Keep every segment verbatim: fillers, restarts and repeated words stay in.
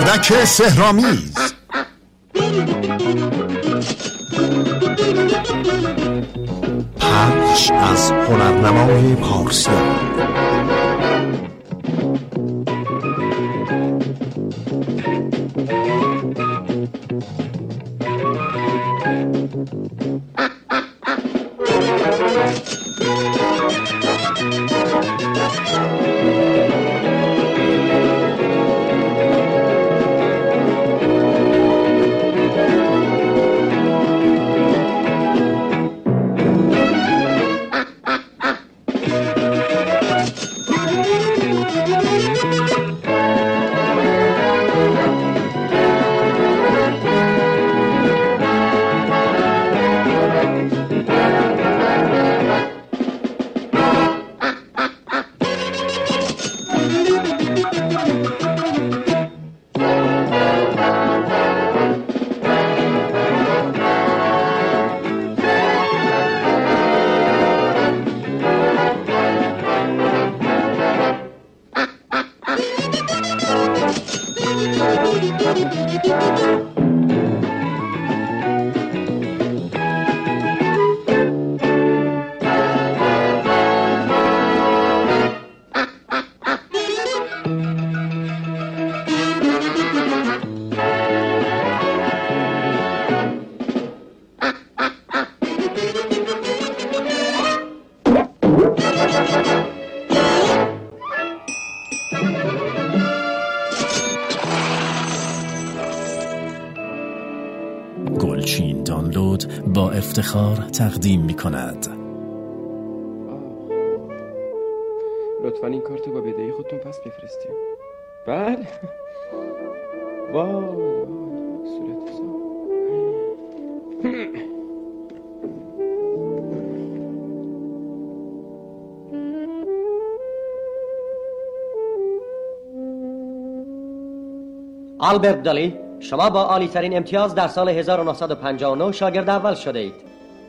کودک سحرآمیز. پخش از هنرنمای پارسیان. گلچین دانلود با افتخار تقدیم می کند. لطفاً این کارتو با بدهی خودتون پس بفرستیم. بله. وای وای صورت حساب. آلبرت دالی، شما با عالی ترین امتیاز در سال هزار و نهصد و پنجاه و نه شاگرد اول شده اید.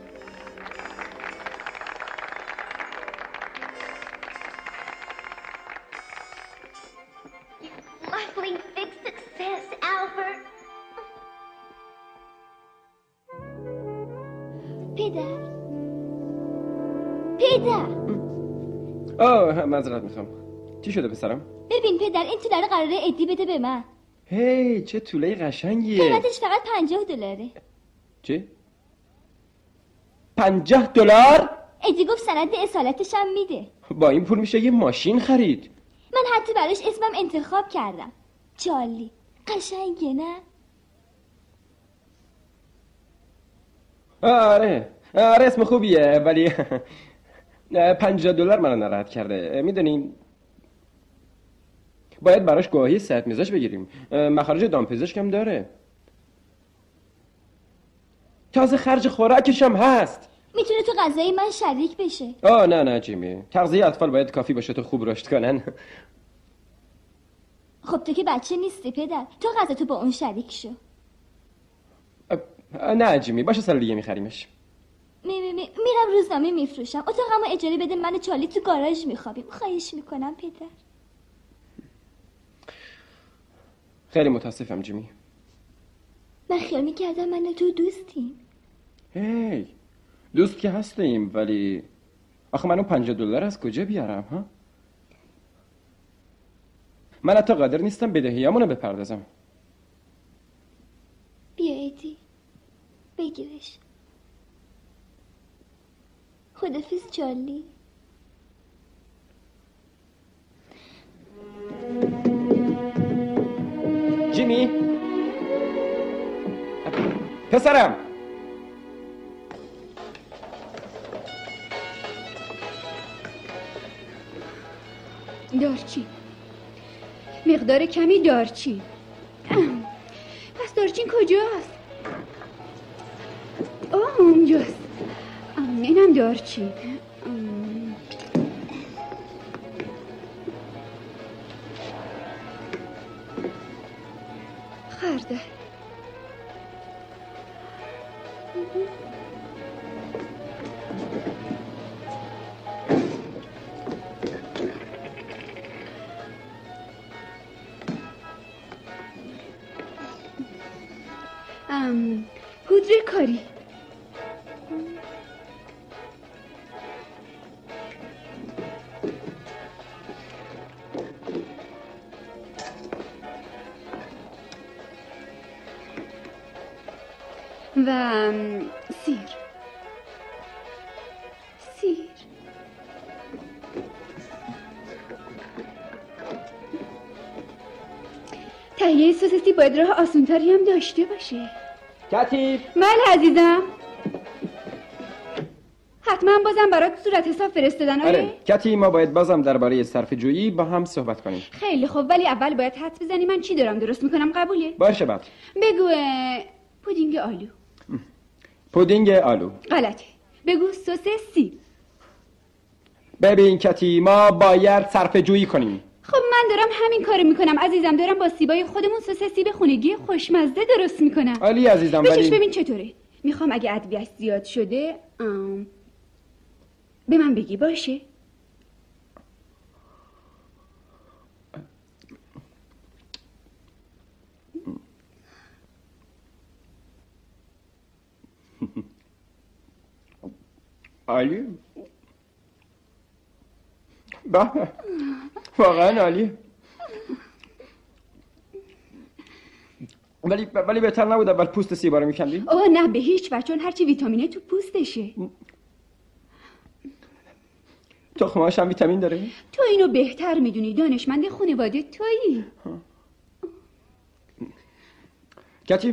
پدر پدر آه معذرت میخوام. چی شده پسرم؟ ببین پدر، این توله رو قراره ادی بده به من. هی چه توله قشنگیه. قیمتش فقط پنجاه دلاره. چی؟ پنجاه دلار؟ ادی گفت سند اصالتش هم میده. با این پول میشه یه ماشین خرید. من حتی براش اسمم انتخاب کردم، چارلی. قشنگه نه؟ آره آره اسم خوبیه، ولی پنجاه دلار منو ناراحت کرده. میدونین باید براش گواهی صحت مزاج بگیریم. مخارج دامپزشک هم داره، تازه خرج خوراکش هم هست. میتونه تو غذای من شریک بشه. آه نه نه جیمی، تغذیه اطفال باید کافی باشه تا خوب رشد کنن. خب تو که بچه نیستی پدر، تو غذا تو با اون شریک شو. نه جیمی، باشه سال دیگه میخریمش. می می می میرم روزنامه میفروشم. اتاقمو اجاره بده، من و چارلی تو گاراژ میخوابیم. خواهش میکنم پدر. خیلی متاسفم جیمی. من خیال میکردم من و تو دوستیم. هی دوست که هستیم، ولی آخه منو پنجاه دلار از کجا بیارم ها؟ من حتی قادر نیستم بدهیامونو بپردازم. بیا ایدی بگیرش. خدافظ چارلی. جیمی پسرم، دارچین، مقدار کمی دارچین. پس دارچین کجاست؟ آه اونجاست. اینم دارچین. خردل. ام، پودر کاری. و ام، سیر سیر تهیه سوسیسی باید راه آسونتری هم داشته باشه. کتیب. بله عزیزم. حتما بازم برات صورت حساب فرستادن. آره. آره کتی، ما باید بازم درباره صرفه جویی با هم صحبت کنیم. خیلی خوب، ولی اول باید حدس بزنی من چی دارم درست میکنم. قبوله؟ باشه بعد. بگو اه، پودینگ آلو. پودینگ آلو. غلطه. بگو سوسیسی. ببین کتی، ما باید صرفه جویی کنیم. خب من دارم همین کارو میکنم عزیزم. دارم با سیبای خودمون سوسیسی به خونگی خوشمزه درست میکنم. عالی عزیزم. بچش ولی ببین چطوره. میخوام اگه ادویه‌اش زیاد شده ام... به من بگی. باشه؟ عالی. با واقعا عالی. ولی ولی بهتر نبود اول پوست سیبا رو میکندی؟ اوه نه به هیچ وجه، چون هرچی ویتامینه تو پوستشه. تخمه‌اش هم ویتامین داره؟ تو اینو بهتر میدونی، دانشمند خانواده تویی. کتی،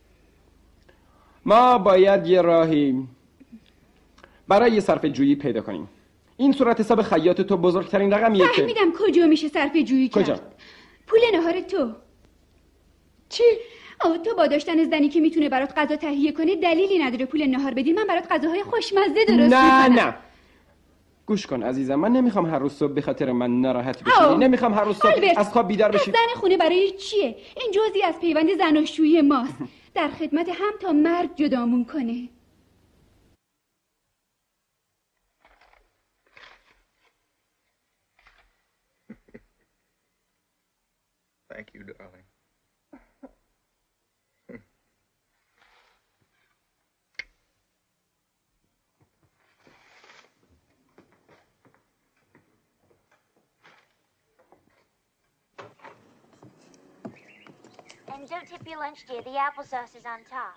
ما باید یه راهی برای صرفه جویی پیدا کنیم. این صورت حساب خیاط تو بزرگترین رقمیه که فهمیدم کجا میشه صرفه جویی کرد. کجا؟ پول نهار تو. چی؟ آه تو با داشتن زنی که میتونه برات غذا تهیه کنه دلیلی نداره پول نهار بدی. من برات غذاهای خوشمزه درست میکنم. نه نه گوش کن عزیزم، من نمیخوام هر روز صبح به خاطر من ناراحت بشی. نمیخوام هر روز صبح آلبرت، از خواب بیدار بشی. زن خونه برای چیه؟ این جزئی از پیوند زناشویی ماست. در خدمت هم تا مرگ جدامون کنه. Thank you, darling. And don't tip your lunch, dear. The applesauce is on top.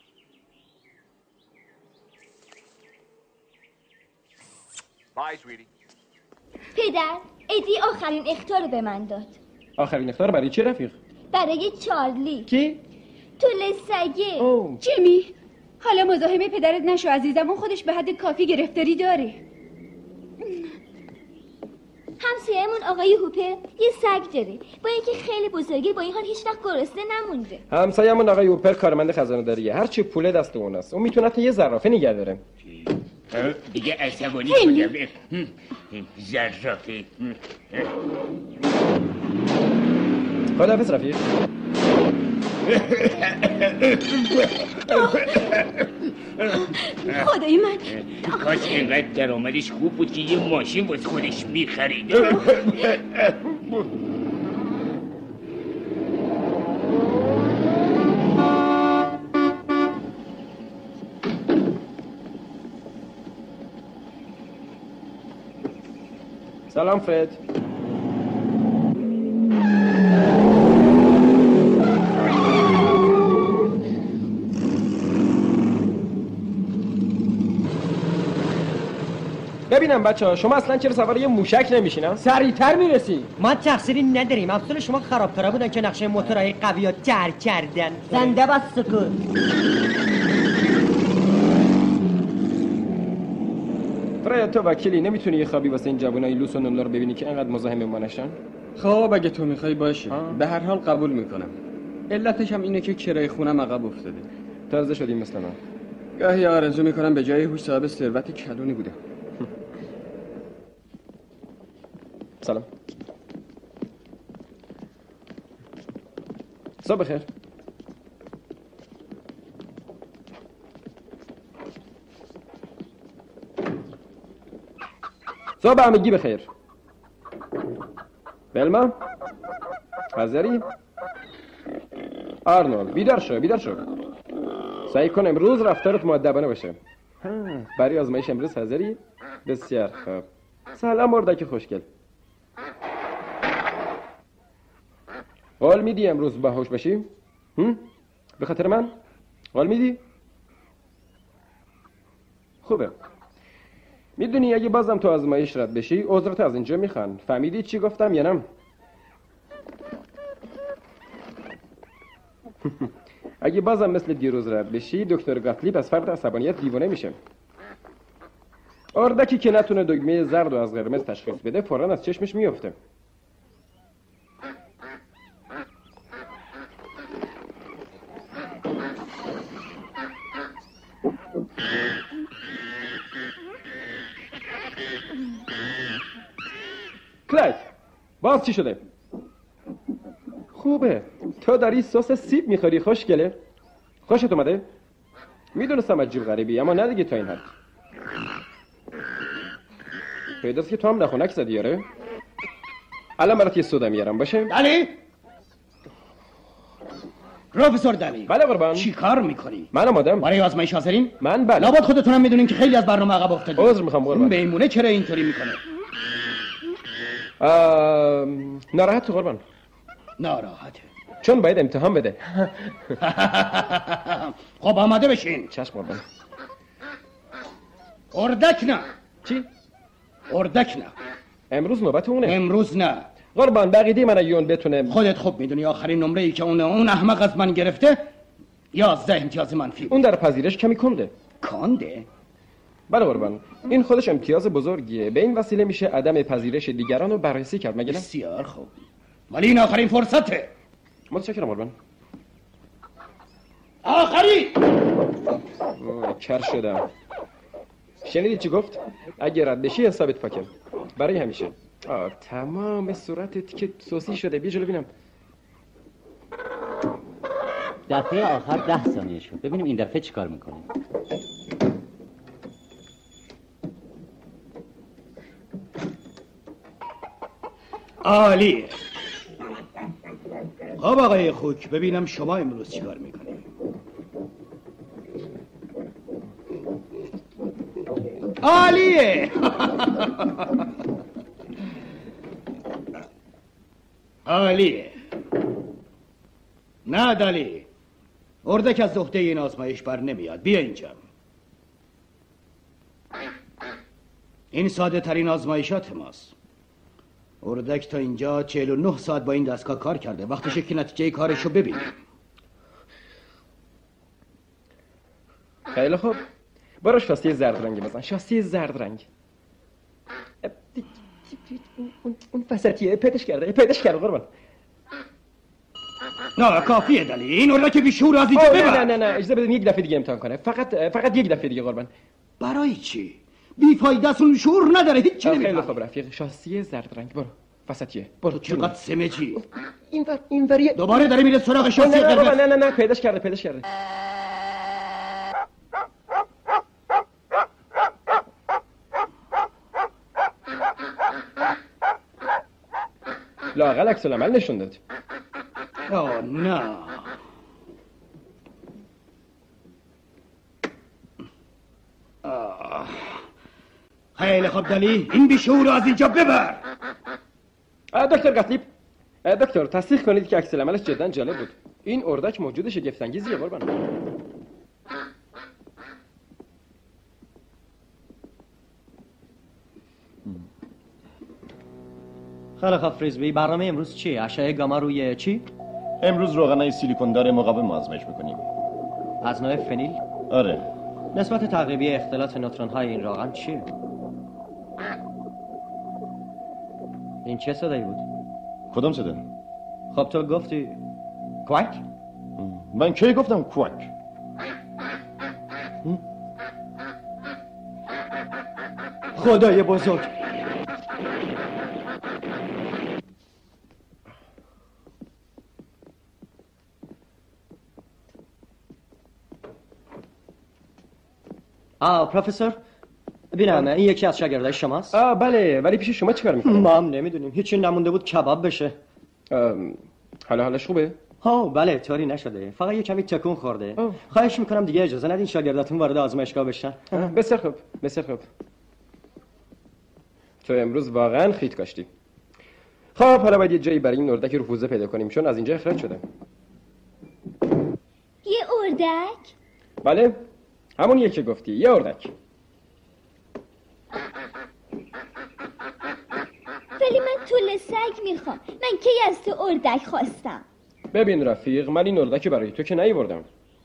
Bye, sweetie. پدر، ادی آخرین اخطار رو به من داد. آخرین اخطار برای چی رفیق؟ برای چارلی. کی؟ طول سگه. اوه. جیمی، حالا مزاحم پدرت نشو عزیزم. اون خودش به حد کافی گرفتاری داره. همسایه‌مون آقای هوپر یه سگ داره، با اینکه خیلی بزرگه با این حال هیچ وقت گرسنه نمونده. همسایه‌مون آقای هوپر کارمند خزانه‌داریه. هر چی پول دست اوناست. اون میتونه تا یه زرافه نگه داره. دیگه عصبانی شدم. زرافه. خداحافظ رفیق. خدای من، کاش اینقدر درآمدش خوب بود که یه ماشین واسه خودش می‌خرید. سلام فرد. ببینم بچه‌ها، شما اصلا چرا سوار یه موشک نمیشین؟ سریعتر میرسی. ما تقصیری نداریم. افسر شما خرابکارا بودن که نقشه موتورهای قوی‌ها تر کردن. زنده بس سکوت. فرید تو وکیلی، نمیتونی یه خوابی واسه این جوانای لوس و نملا رو ببینی که اینقدر مزاحم ما نشن؟ خب اگه تو میخوای باشه. به هر حال قبول میکنم. علتش هم اینه که کرایه خونم عقب افتاده. تازه شدیم مثل من. گاهی آرزو میکنم به جای هوش صاحب ثروت کلونی بودم. سلام. صبح بخیر. صبح همگی بخیر. بلما حاضری؟ آرنولد بیدار شو بیدار شو. سعی کن امروز رفتارت مؤدبانه باشه. ها، برای آزمایش امروز حاضری؟ بسیار خوب. سلام اردک خوشگل. قول میدی امروز باهوش باشی؟ هم؟ به خاطر من؟ قول میدی؟ خوبه. میدونی اگه بازم تو آزمایش رد بشی عذرت از اینجا میخوان. فهمیدی چی گفتم یا نه؟ اگه بازم مثل دیروز رد بشی دکتر گاتلیب از فرط عصبانیت دیوانه میشه. اردکی که نتونه دگمه زرد و از قرمز تشخیص بده فوراً از چشمش میفته. کلاید باز چی شده؟ خوبه. تو داری سس سیب میخوری خوشگله؟ خوشت اومده؟ میدونستم عجیب غریبی اما نه دیگه تا این حد. پیداست که تو هم نخونک زدی یاره؟ الان برات یه سودا میارم باشه؟ دلی؟ پروفسور دلی بله قربان. چی کار میکنی؟ من آمادم. برای آزمایش حاضرین؟ من بله. لابد خودتونم میدونین که خیلی از برنامه عقب افتادید. عذر میخوام قربان. این میمونه چرا اینطوری میکنه؟ ناراحت قربان. ناراحته چون باید امتحان بده. خب آماده بشین. چشم قربان. اردک نه. چی؟ اردک نه. امروز نوبت اونه. امروز نه قربان. بقیدی من اگه اون بتونه. خودت خوب میدونی آخرین نمره ای که اون اون احمق از من گرفته یازده امتیاز منفی بود. اون در پذیرش کمی کنده. کنده؟ بله قربان. این خودش امتیاز بزرگیه. به این وسیله میشه عدم پذیرش دیگران رو بررسی کرد مگه نه؟ بسیار خوب. ولی این آخرین فرصته. متشکرم قربان. آخری. کر شدم. شنیدی چی گفت؟ اگه رد بشی حسابت پاکه. برای همیشه. آه تمام صورتت که سوسی شده. بیا جلو ببینم. دفعه آخر ده ثانیه شد. ببینیم این دفعه چی کار میکنیم. عالیه. خب آقای خوک ببینم شما امروز چیکار میکنید. عالیه. عالیه. نه دلی اردک از عهده این آزمایش بر نمیاد. بیا اینجا. این ساده ترین آزمایشات ماست. اردک تا اینجا چهل و نه ساعت با این دستگاه کار کرده. وقتشه که نتیجه کارشو ببینیم. خیلی خوب. برو شاسی زرد رنگی بزن. شاسی زرد رنگ. اون فسرتیه پیداش کرده. پیداش کرده قربان. نه کافیه دلی. این اردک بیشور از اینجا ببر. نه نه نه اجازه بدین یک دفعه دیگه امتحان کنه. فقط فقط یک دفعه دیگه قربان. برای چی؟ بی فایده است. اون شور نداره. هیچ چی نمیفهمه. خیلی خوب رفیق. شاسی زرد رنگ. برو. فساتیه. برو. چقدر سمجی. این ور این وریه. دوباره داره میره سراغ شاسی قرمز. قرمز. نه نه نه پیداش کرده. پیداش کرده. لااقل عکس العمل نشون داد. آه نه. آه. خیلی خوب دلی این بیشعور از اینجا ببر. دکتر گاتلیب دکتر تصدیق کنید که عکس العملش جدا جالب بود. این اردک موجود شگفت انگیزیه قربان. خیلی خوب فریزبی برنامه امروز چیه؟ اشعه گاما روی چی؟ امروز روغنای سیلیکوندار مقاوم آزمایش میکنیم. از نوع فنیل؟ آره. نسبت تقریبی اختلاط نوترون های این روغن چیه؟ این چه صدایی بود؟ کدام صدا؟ خب تو گفتی کوک؟ من کی گفتم کوک؟ خدای بزرگ. آه پروفسور ببینم این یکی از شاگردای شماست؟ آه بله ولی پیش شما چیکار میکنه؟ ما هم نمیدونیم هیچی نمونده بود کباب بشه. حالا حالش خوبه؟ ها بله طوری نشده، فقط یه کمی تکون خورده. خواهش میکنم دیگه اجازه ندین شاگرداتون وارد آزمایشگاه بشن. بسیار خوب بسیار خوب. تو امروز واقعا خیت کاشتی. خب حالا باید یه جایی برای این اردک رفوزه پیدا کنیم چون از اینجا اخراج شده. یه اردک؟ بله همون یکی که گفتی، یه اردک. ولی من طول سگ میخوام. من کی از تو اردک خواستم؟ ببین رفیق، من این اردک برای تو که نیاوردم.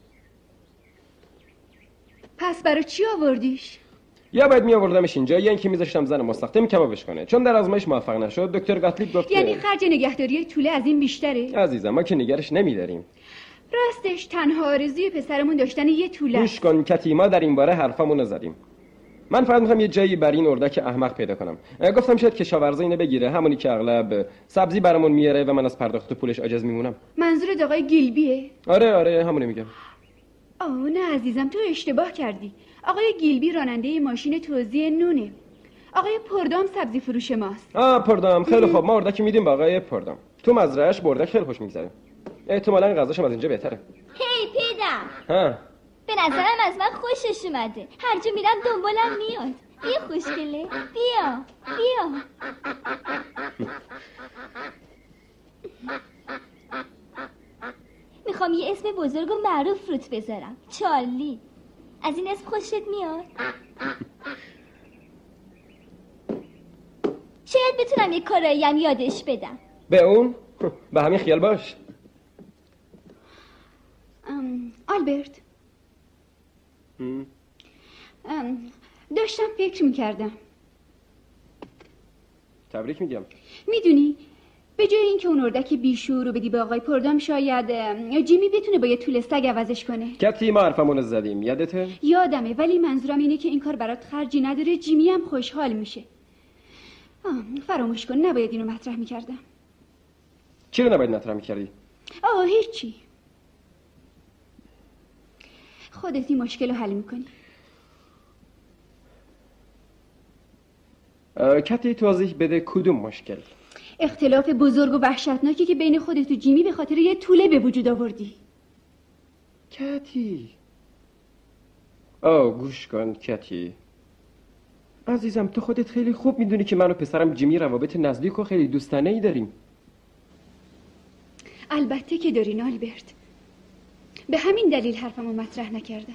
پس برای چی آوردیش؟ یا باید میآوردمش اینجا یا اینکه میذاشتم زن مستخدم کبابش کنه، چون در آزمایش موفق نشد. دکتر گاتلیب گفت یعنی خرج نگهداری توله از این بیشتره؟ عزیزم ما که نگرش نمیداریم. راستش تنها آرزوی پسرمون داشتن یه توله. گوش کن کتی، ما در این باره حرفمون رو زدیم. من فقط میخوام یه جایی برای این اردک احمق پیدا کنم. گفتم شاید کشاورزا اینو بگیره، همونی که اغلب سبزی برامون میاره و من از پرداخت پولش عاجز میمونم. منظورت آقای گیلبیه؟ آره آره همونه میگم. آه نه عزیزم، تو اشتباه کردی. آقای گیلبی راننده ماشین توزیع نونه. آقای پردام سبزی فروش ماست. آه پردام، خیلی خوب، ما اردک میدیم به آقای پردام. تو مزرعه‌اش بردک خیلی خوش میگذره. احتمالاً غذاش از اینجا بهتره. هی پیدم. ها. به نظرم از من خوشش اومده. هر جا میرم دنبالم میاد. بیا خوشگله، بیا بیا. میخوام یه اسم بزرگ و معروف روت بذارم، چارلی. از این اسم خوشت میاد؟ شاید بتونم یه کارایی هم یادش بدم. به اون؟ به همین خیال باش. ام، آلبرت ام، داشتم فکر میکردم. تبریک میگم. میدونی به جای اینکه اون اردک بیشور رو بدی به آقای پردام، شاید جیمی بتونه با یه توله سگ عوضش کنه. کتی ما حرفمون رو زدیم، یادته؟ یادمه، ولی منظورم اینه که این کار برات خرجی نداره. جیمی هم خوشحال میشه. آه، فراموش کن، نباید اینو مطرح میکردم. چی رو نباید مطرح میکردی؟ آه هیچی، خودت این مشکل رو حل میکنی. کتی توضیح بده کدوم مشکل؟ اختلاف بزرگ و وحشتناکی که بین خودت و جیمی به خاطر یه توله به وجود آوردی. کتی آه گوش کن کتی عزیزم، تو خودت خیلی خوب میدونی که من و پسرم جیمی روابط نزدیک و خیلی دوستانه ای داریم. البته که دارین آلبرت، به همین دلیل حرفمو مطرح نکردم.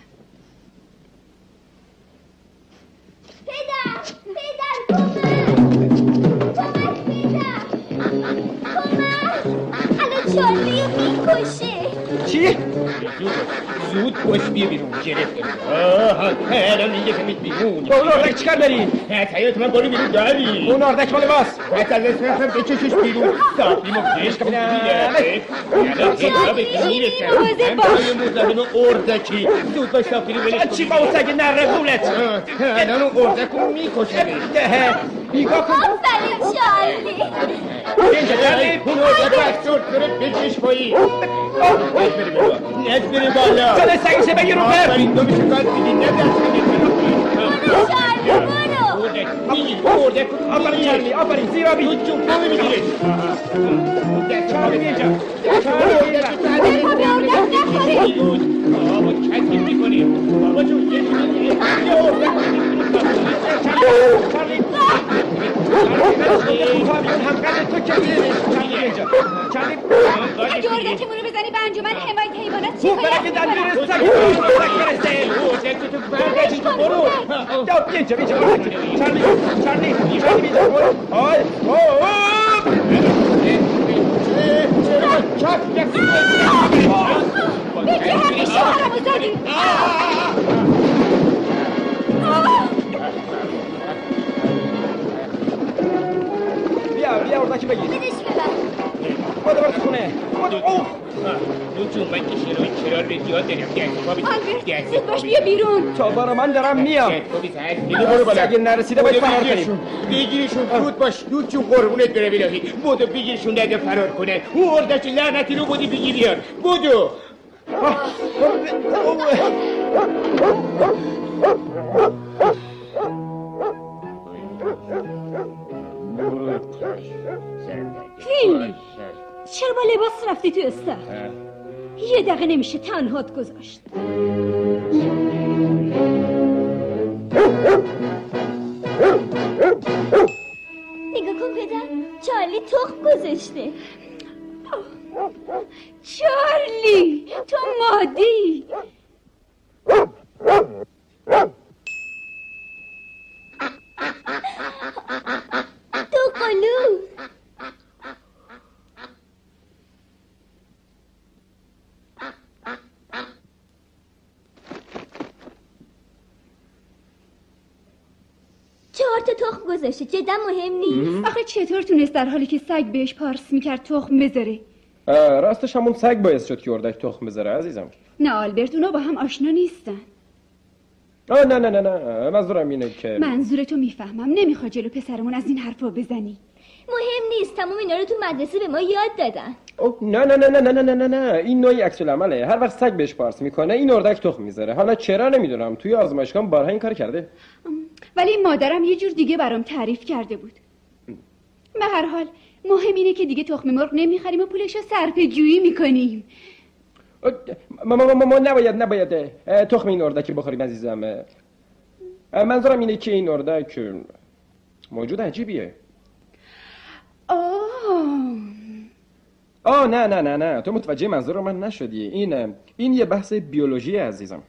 پدر پدر کمک کمک پدر کمک. الان چارلی رو میکشه. چی؟ زود باش بیا بیرون. گرفته آه الان میگه که میت بیرون. با اون اردک چیکار داری؟ حیات من برو بیرون داری. اون اردک مال ماست. حتی از اسمم بکشش بیرون. ساقیم و بهش که میگه الان حساب میرسن. همه موزمین و اردکی. زود باش ساقیم ولش کن. چی با اون سگ نره قولت؟ الان اون اردک رو میکشه. بیگاه کن. آفرین چارلی. اینجا چارلی. اون اردک رو از سرد کنه بکش پایی. نت بری بالا. نت بری بالا. چاله سگشه بگیر رو پر. آفرین تو میشه کار بیدی ندرس کنی. برو چارلی برو. اردک آفرین چارلی آفرین زیرا بی. تو چون تو میگیره. چارلی اینجا. چارلی اینجا. بابا کسی میکنی. بابا جون یه چیزی یه اردک چارلی اگه اردکمون رو بزنی به انجمن حمایت حیوانات چی خوب برگه دنبیر سگ اردک برسه. اردک تو برگردی تو برو. اینجا اینجا چارلی چارلی چارلی اینجا برو. آی اوه چاک کسی بگی همه شهرمو زدی. بیا بیا اردک بگیر. بدش ببر. بودو برو تو خونه. بودو اوه لوچون من که شروع چرا رجیات داریم. آلبرت زود باش بیا بیرون. تا برا من دارم میام. اینو برو بالا. اگه نرسیده باید فرار کنیم. بگیرشون زود باش. لوچون قربونت بره بیراهی. بودو بگیرشون نده فرار کنه. اون اردک لعنتی رو بودی بگی بیار. بودو. فیل چرا با لباس رفتی تو استخر؟ یه دقیقه نمیشه تنهات گذاشت. نگاه کن پدر، چارلی تخم گذاشته. چارلی تو مادی. تو قلو. چهار تا تخم گذاشته، جدا مهم نیست. آخه چطور تونست در حالی که سگ بهش پارس میکرد تخم بذاره؟ راستش همون سگ باعث شد که اردک تخم بذاره عزیزم. نه آلبرت، اونا با هم آشنا نیستن. آه نه نه نه نه منظورم اینه که منظورتو میفهمم، نمیخوای جلو پسرمون از این حرفا بزنی. مهم نیست، تمام اینا رو تو مدرسه به ما یاد دادن. اوه نه نه نه نه نه نه نه نه این نوعی عکس العمله. هر وقت سگ بهش پارس میکنه این اردک تخم میذاره. حالا چرا نمیدونم، توی آزمایشگاه بارها این کار کرده. ولی مادرم یه جور دیگه برام تعریف کرده بود. به هر حال مهم اینه که دیگه تخم مرغ نمیخریم و پولشو صرفه جویی میکنیم. ما ما ما نباید نباید تخم این اردک بخوریم عزیزم. منظورم اینه که این اردک موجود عجیبیه. آه آه نه نه نه نه تو متوجه منظور من نشدی. این این یه بحث بیولوژی عزیزم.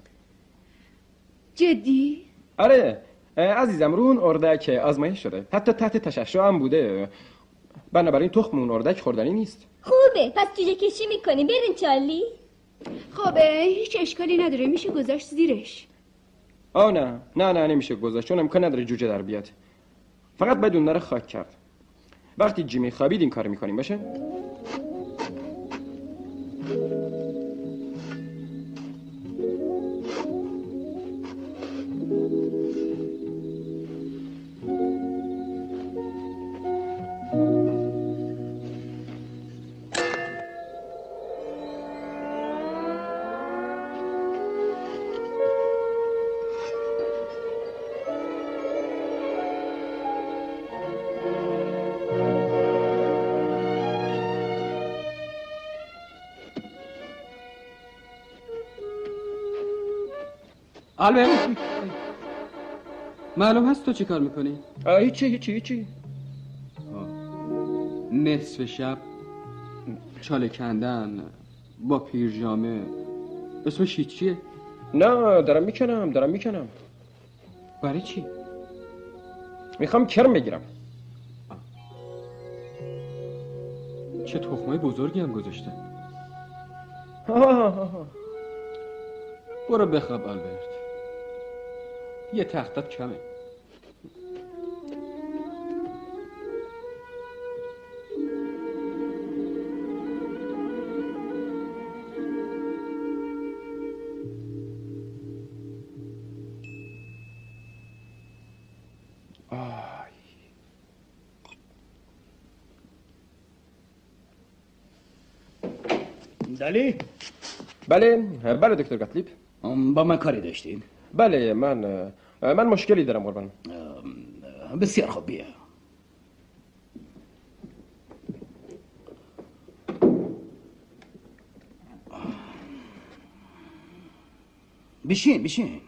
جدی؟ آره عزیزم، رو اون اردک آزمایش شده، حتی تحت تشعشع هم بوده. بنابراین تخم اون اردک خوردنی نیست. خوبه، پس جوجه کشی میکنیم. برین چارلی. خبه هیچ اشکالی نداره، میشه گذاشت زیرش. آه نه نه نه نمیشه گذاشت، چون امکان نداره جوجه در بیاد. فقط بدون نره خاک کرد. وقتی جیمی خوابید این کار میکنیم. باشه؟ آلبرت معلوم هست تو چی کار میکنی؟ هیچی هیچی هیچی. نصف شب چاله کندن با پیرژامه، اسمش هیچیه؟ نه دارم میکنم دارم میکنم. برای چی؟ میخوام کرم بگیرم. چه تخمای بزرگی هم گذاشته. برو بخواب آلبرت، یه تختت کمه. دلی؟ بله بله دکتر گاتلیب. با من کاری داشتین؟ بله من من مشکلی دارم قربان. بسیار خوب، بیا. بشین بشین.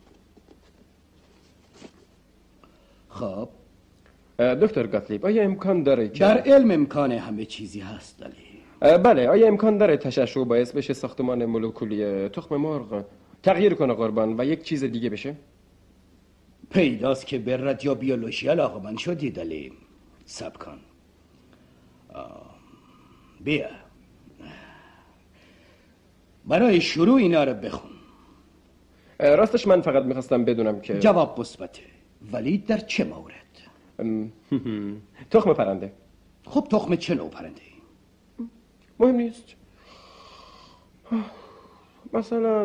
خب دکتر گاتلیب، آیا امکان داره که در علم امکان همه چیزی هست دلی؟ بله، آیا امکان داره تشعشع باعث بشه ساختمان مولکولی تخم مرغ تغییر کنه قربان و یک چیز دیگه بشه؟ پیداست که به رادیو بیولوژی علاقه‌مند شدی دلی. صبر کن. بیا برای شروع اینا رو بخون. راستش من فقط میخواستم بدونم که جواب مثبته، ولی در چه مورد؟ تخم پرنده. خب تخم چه نوع پرنده؟ مهم نیست. مثلا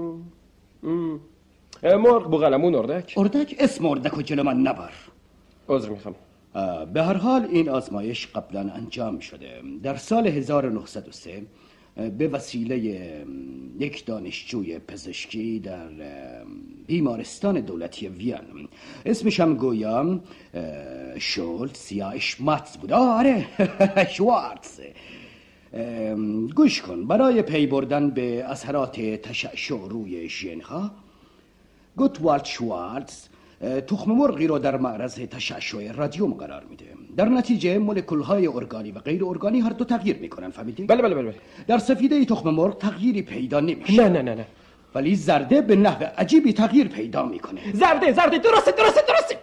مرغ، بوقلمون، اردک. اردک؟ اسم اردک و جلو من نبر. عذر میخوام. به هر حال این آزمایش قبلا انجام شده. در سال هزار و نهصد و سه به وسیله یک دانشجوی پزشکی در بیمارستان دولتی وین، اسمش هم گویا شولتز یا اشماتز بود. آره شوارتز. گوش کن. برای پی بردن به اثرات تشعشع روی ژن‌ها، گوتوالد شوارتز تخم مرغی رو در معرض تشعشع رادیوم قرار میده. در نتیجه مولکول‌های ارگانی و غیر ارگانی هر دو تغییر میکنن. فهمیدی؟ بله بله بله. در سفیده تخم مرغ تغییری پیدا نمیشه. نه نه نه نه. ولی زرده به نحو عجیبی تغییر پیدا میکنه. زرده زرده درسته درسته درسته.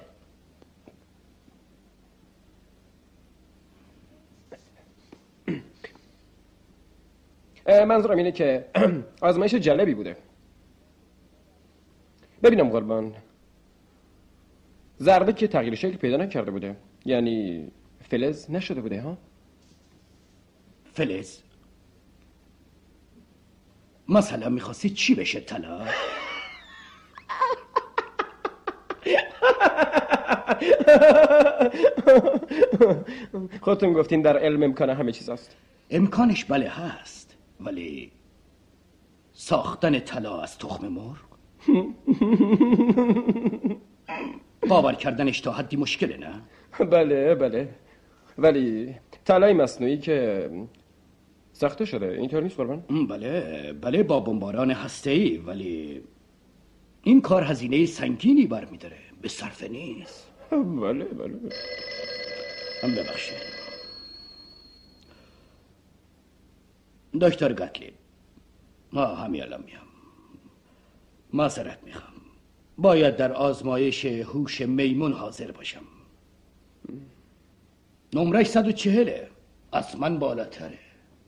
منظورم اینه که آزمایش جالبی بوده. ببینم قربان، زرده که تغییر شکل پیدا نکرده بوده، یعنی فلز نشده بوده ها؟ فلز؟ مثلا میخواستی چی بشه طلا؟ خودتون گفتین در علم امکان همه چیز هست. امکانش بله هست، ولی ساختن طلا از تخم مرغ باور کردنش تا حدی مشکله، نه؟ بله بله، ولی طلای مصنوعی که ساخته شده اینطور نیست قربان؟ بله بله، با بمباران هسته‌ای، ولی این کار هزینه سنگینی برمی‌داره، به صرفه نیست. بله بله. هم ببخشید دکتر گاتلیب، ما همین الان میام. معذرت میخوام، باید در آزمایش هوش میمون حاضر باشم. نمرش صد و چهله، از من بالاتره.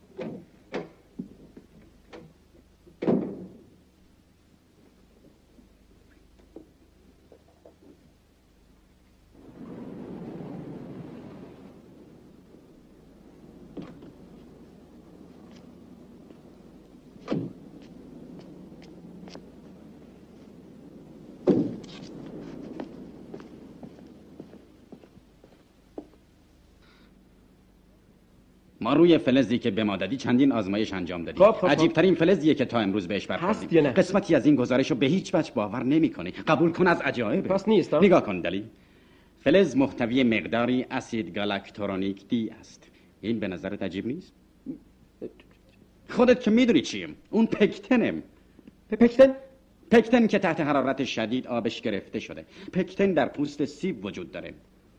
ما روی فلزی که به ما دادی چندین آزمایش انجام دادیم. خب خب عجیب ترین فلزیه که تا امروز بهش برخوردیم. قسمتی از این گزارشو به هیچ وجه باور نمی‌کنی. قبول کن از عجایبه. پس نیست ها؟ نگاه کن دلی. فلز محتوی مقداری اسید گالاکترونیک دی است. این به نظرت عجیب نیست؟ خودت که میدونی چیم. اون پکتنم. پکتن؟ پکتن که تحت حرارت شدید آبش گرفته شده. پکتن در پوست سیب وجود داره.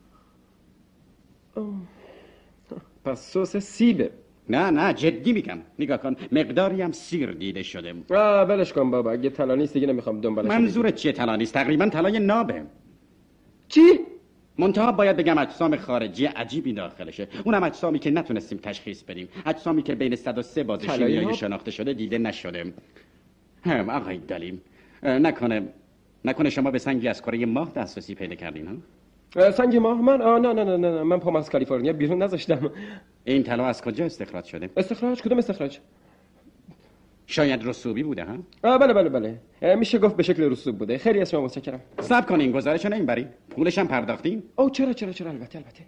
اوه. پس سس سیبه. نه نه جدی میگم. نگاه کن، مقداری هم سیر دیده شده. آه بلش کن بابا، اگه طلا نیست دیگه نمیخوام دنبالش. منظورت چیه طلا نیست؟ تقریبا طلای نابه. چی؟ منتها باید بگم اجسام خارجی عجیبی داخلشه. اونم اجسامی که نتونستیم تشخیص بدیم. اجسامی که بین صد و سه باز شیمیایی شناخته شده دیده نشده. هم آقای دلیم، نکنه نکنه شما به سنگی از کره ماه دسترسی پیدا کردین ها؟ سنگ ماه؟ من آه نه نه نه نه من پام از کالیفرنیا بیرون نذاشتم. این طلا از کجا استخراج شده؟ استخراج؟ کدوم استخراج؟ شاید رسوبی بوده ها؟ آه بله بله بله، میشه گفت به شکل رسوب بوده. خیلی از شما متشکرم. صبر کنین، گزارشو نمیبرین؟ پولش هم پرداختین؟ اوه چرا چرا چرا البته البته.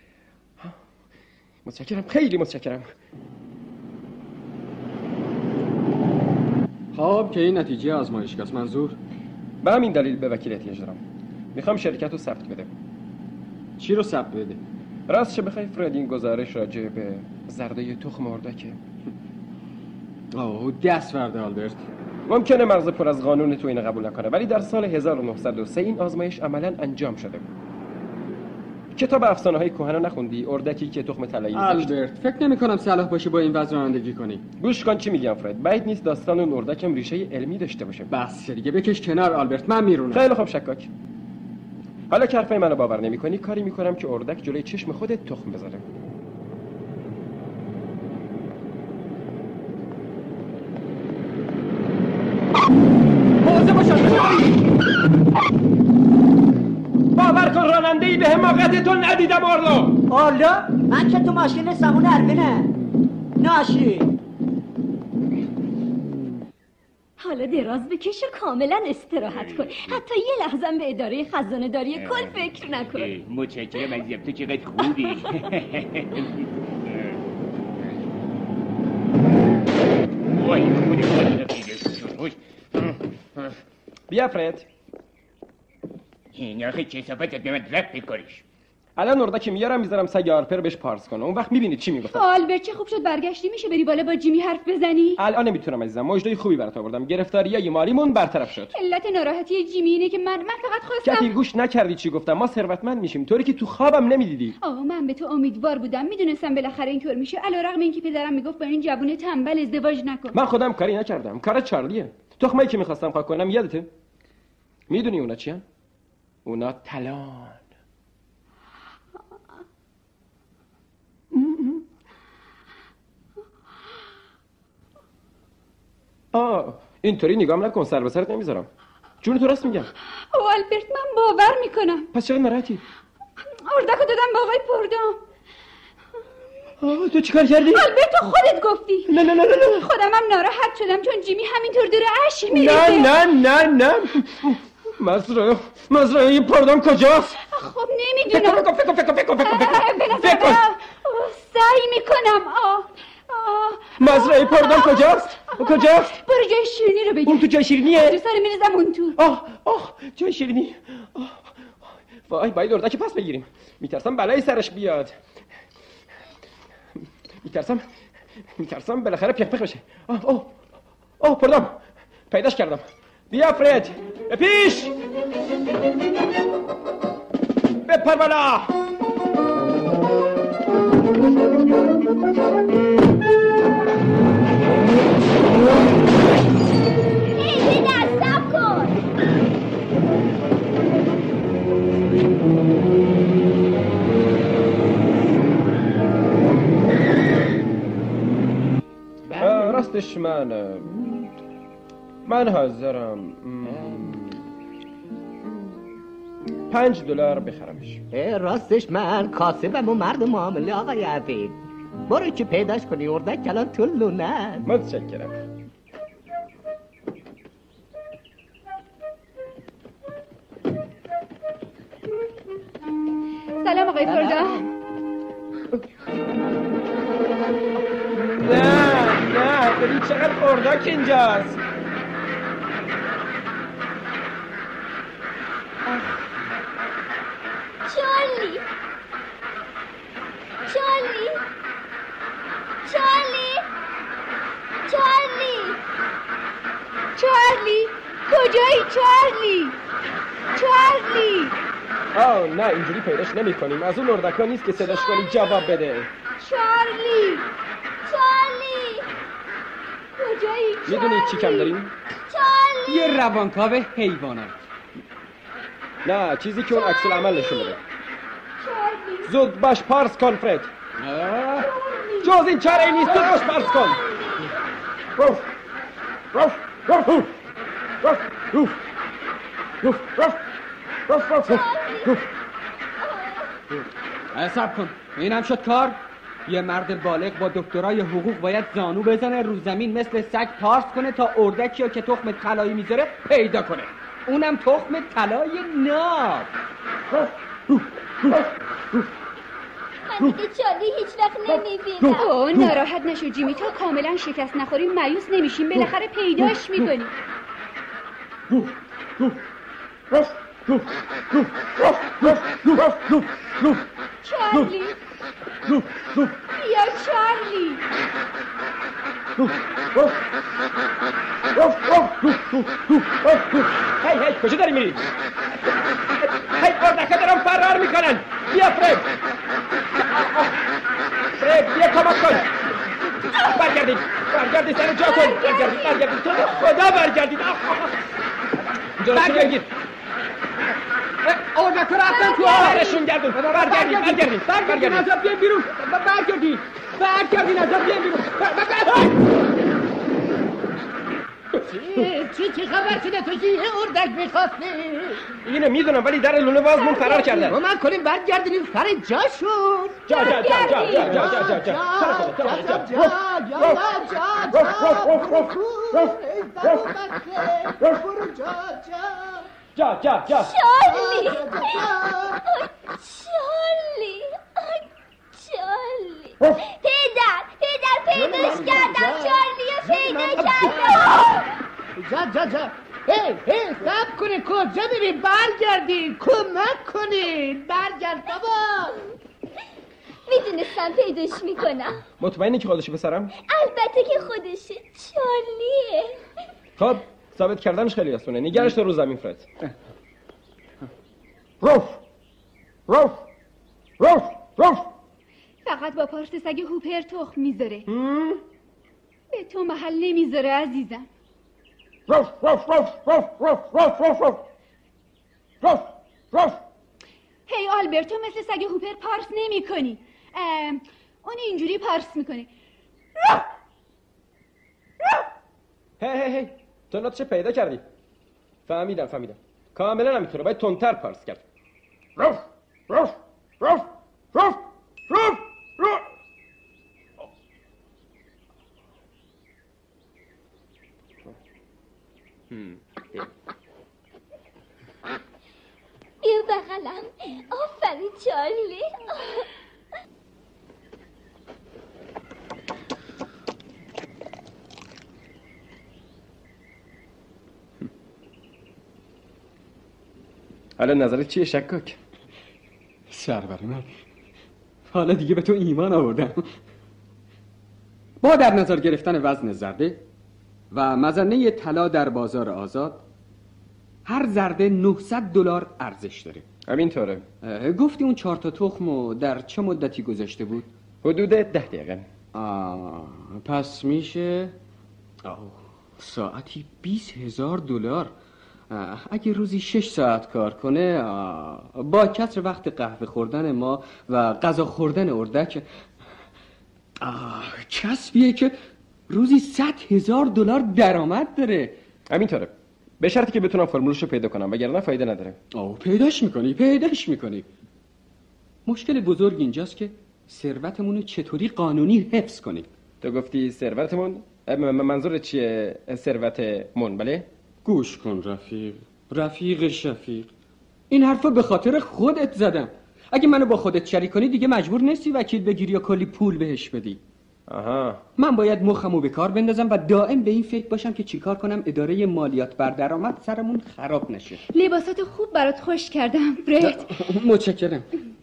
متشکرم، خیلی متشکرم. خب که این نتیجه آزمایش است. منظور؟ به همین دلیل به وکیل احتیاج دارم. میخوام شرکت رو ثبت بده. چی رو ثبت بده؟ راست چه بخوای فرد، این گزارش راجع به زرده تخم اردکه. اوه دست ورده آلبرت. ممکنه مغز پر از قانون تو اینو قبول نکنه، ولی در سال هزار و نهصد و سه این آزمایش عملاً انجام شده. کتاب افسانه‌های کهن نخوندی؟ اردکی که تخم طلایی می‌ذاشت. آلبرت فکر نمی‌کنم صلاح باشه با این وضع رانندگی کنی. گوش کن چی میگم فرد. بعید نیست داستان اون اردکم ریشه علمی داشته باشه. بس دیگه بکش کنار آلبرت، من میرونم. خیلی خوب شکاک. حالا که حرفای منو باور نمی‌کنی، کاری می‌کنم که اردک جلوی چشم خودت تخم بذاره. موزه باشد. باور کن راننده‌ای به حماقتتون ندیدم آرلو. آرلو؟ من که تو ماشین سمون ارمینه ناشی. حالا دراز بکش و کاملا استراحت کن. حتی یه لحظه به اداره خزانه داری کل فکر نکن. متشکرم عزیزم، تو چقدر خوبی. بیا فرد. این آخه چه صفتت به من رفت بکارش. الان اردک میارم میذارم سگ هارپر بهش پارس کنه، اون وقت میبینید چی میگفتم. آلبرت چه خوب شد برگشتی، میشه بری بالا با جیمی حرف بزنی؟ الان نمیتونم عزیزم، مژده خوبی برات آوردم، گرفتاریای مالیمون برطرف شد. علت ناراحتی جیمی اینه که من من فقط خواستم. کتی گوش نکردی چی گفتم؟ ما ثروتمند میشیم طوری که تو خوابم نمیدیدی. آقا من به تو امیدوار بودم، میدونستم بالاخره اینطور میشه، علیرغم اینکه پدرم میگفت با این جوون تنبل ازدواج نکن. من خودم کاری نکردم، کار چارلیه. تخمایی که میخواستم خاک کنم یادته؟ میدونی اونا چیان؟ اونا طلان. آه اینطوری نگام نکن، سر به سرت نمیذارم. جون تو راست میگم. او آلبرت من باور میکنم. پس چرا ناراحتی؟ اردکو دادم با آقای پردام. آه تو چیکار کردی؟ آلبرت تو خودت گفتی. نه نه نه نه خودم هم ناراحت شدم چون جیمی همینطور داره اشک میریزه. نه نه نه نه مزرعه مزرعه این پردام کجاست؟ خب نمیدونم. فکر کن فکر کن فکر کن فکر کن فکر کن. سعی میکنم. آه مزرعه پردام کجاست؟ کجاست؟ برو جای شیرینی رو بگیر. اون تو جای شیرینیه؟ آره سر میریزم اون تو. آه آه جای شیرینی. آه وای باید اردک پس بگیریم. میترسم بلایی سرش بیاد. میترسم میترسم بالاخره پیخ پیخ بشه. آه آه آه پردام پیداش کردم. بیا فرید پیش بپر بالا. ای پدر سب کن. راستش من من حاضرم پنج دلار بخرمش. راستش من کاسبم و مرد معامله آقای عبید. برو که پیداش کنی اردک الان تو لونه. متشکرم. سلام آقای پردام. نه نه ببین چقدر اردک اینجاست. چارلی چارلی چارلی چارلی چارلی کجایی چارلی چارلی؟ آه نه اینجوری پیداش نمی کنیم. از اون اردکا نیست که صداش کنی جواب بده. چارلی چارلی کجایی چارلی؟ میدونید چی کم داریم؟ چارلی یه روانکاو حیوانات. نه چیزی که اون عکس العمل نشون بده. زود باش پارس کن فرید. جز این چاره نیست. زود باش پارس کن. روف روف روف روف روف روف روف روف روف روف حساب کن اینم شد کار. یه مرد بالغ با دکترای حقوق باید زانو بزنه رو زمین مثل سگ پارس کنه تا اردکی که تخم طلایی میذاره پیدا کنه، اونم تخم طلای ناب. من دیگه چارلی هیچ وقت نمیبینم. اوه ناراحت نشو جیمی، تا کاملا شکست نخوریم مایوس نمیشیم، بالاخره پیداش میکنیم. چارلی بیا چارلی. هی هی کجا داری میری؟ هی اردکا دارم فرار میکنن. بیا فرید فرید بیا کمک کن. برگردید برگردید سر جاتون. برگردید برگردید تو خدا برگردید. اینجا رو بگیر. اردکا رفتن تو آرشون گردون. برگردید برگردید برگردید نجات بیاین بیرون. برگردید برگردید نجات بیاین بیرون. چی چی خبر شده تو چی اردک میخواستی؟ اینو میدونم ولی در لونه بازمون فرار کردن. و من کنیم برگردیم سر جاشون. جا جا جا جا جا جا جا جا جا جا جا جا چارلی چارلی چارلی پدر پدر پیداش کردم. چارلی رو پیدا کردم. جا جا جا هی هی سب کنین کجا میرین؟ برگردین کمک کنین برگرد بابا. میدونستم پیداش میکنم. مطمئنی که خودشه پسرم؟ البته که خودشه، چارلیه. خب ثابت کردنش خیلی آسونه. نگرش تو رو زمین فرد. روف روف روف روف. فقط با پارس سگ هوپر تخم میذاره. به تو محل نمیذاره عزیزم. روف روف روف روف روف روف روف روف روف روف. هی آلبرتو مثل سگ هوپر پارس نمی کنی. اون اینجوری پارس میکنه. هی هی هی تو ناتشه پیدا کردی. فهمیدم فهمیدم کاملا نمیتونه، باید تندتر پارس کرد. روف روف روف روف روف روف. بیا بغلم. آفرین چارلی. حالا نظرت چیه شکاک؟ سرور من حالا دیگه به تو ایمان آوردم. با در نظر گرفتن وزن زرده و مظنه طلا در بازار آزاد، هر زرده نهصد دلار ارزش داره. همینطوره. گفتی اون چهار تا تخمو در چه مدتی گذاشته بود؟ حدود ده دقیقه. آه پس میشه آه ساعتی بیست هزار دلار. اگه روزی شش ساعت کار کنه با کسر وقت قهوه خوردن ما و غذا خوردن اردک کسبیه که روزی صد هزار دلار درآمد داره. همینطوره، به شرطی که بتونم فرمولش رو پیدا کنم، وگرنه فایده نداره. آه پیداش میکنی پیداش میکنی. مشکل بزرگ اینجاست که ثروتمون رو چطوری قانونی حفظ کنیم. تو گفتی ثروتمون؟ منظورت چیه ثروتمون؟ بله؟ گوش کن رفیق، رفیق شفیق، این حرفا به خاطر خودت زدم. اگه منو با خودت شریک کنی دیگه مجبور نیستی وکیل بگیری یا کلی پول بهش بدی. آها. من باید مخمو به کار بندازم و دائم به این فکر باشم که چیکار کنم اداره مالیات بر درآمد سرمون خراب نشه. لباسات خوب برات خوش کردم فرد. متشکرم.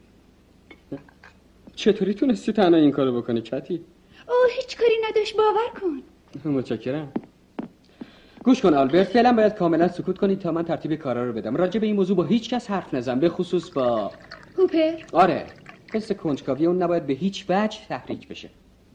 چطوری تونستی تنها این کارو بکنی کتی؟ اوه هیچ کاری نداشت، باور کن. متشکرم. گوش کن آلبرت، فعلا باید کاملا سکوت کنید تا من ترتیب کارا رو بدم. راجع به این موضوع با هیچ کس حرف نزن، به خصوص با هوپر. آره، حس کنجکاوی اون نباید به هیچ وجه تحریک بشه.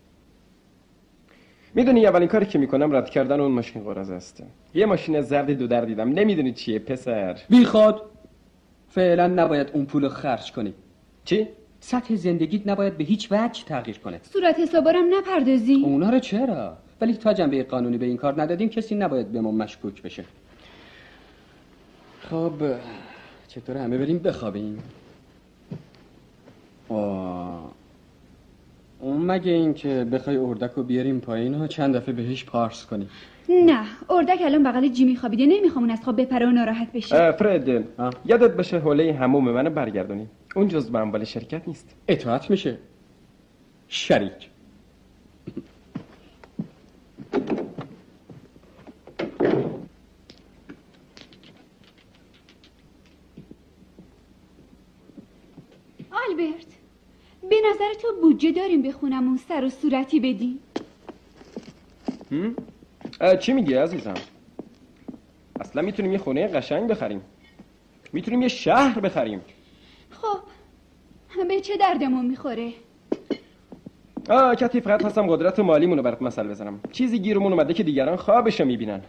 میدونی اولین کاری که میکنم رد کردن اون ماشین قراضه است. یه ماشین زرد دو در دیدم، نمیدونی چیه پسر؟ بیخود. فعلا نباید اون پولو خرج کنی. چی؟ سطح زندگیت نباید به هیچ وجه تغییر کنه. صورت حسابارم نپردازی. اونا رو چرا؟ ولی تا جنبه قانونی به این کار ندادیم کسی نباید به ما مشکوک بشه. خب چطور همه بریم بخوابیم؟ آه اون مگه این که بخوای اردک رو بیاریم پایین و چند دفعه بهش پارس کنی؟ نه، اردک الان بغل جیمی خوابیده، نمیخوام اون از خواب بپره و ناراحت بشه. فرد یادت باشه حوله حموم منو برگردونی. اون جزء اموال شرکت نیست. اطاعت میشه. شریک. آلبرت، به نظر تو بودجه داریم به خونمون سر و صورتی بدیم؟ چی میگی عزیزم؟ اصلا میتونیم یه خونه قشنگ بخریم، میتونیم یه شهر بخریم. خب به چه دردمون میخوره؟ آه کتی فقط هستم قدرت و مالیمونو برات مثل بزنم. چیزی گیرمون اومده که دیگران خوابشو میبینن.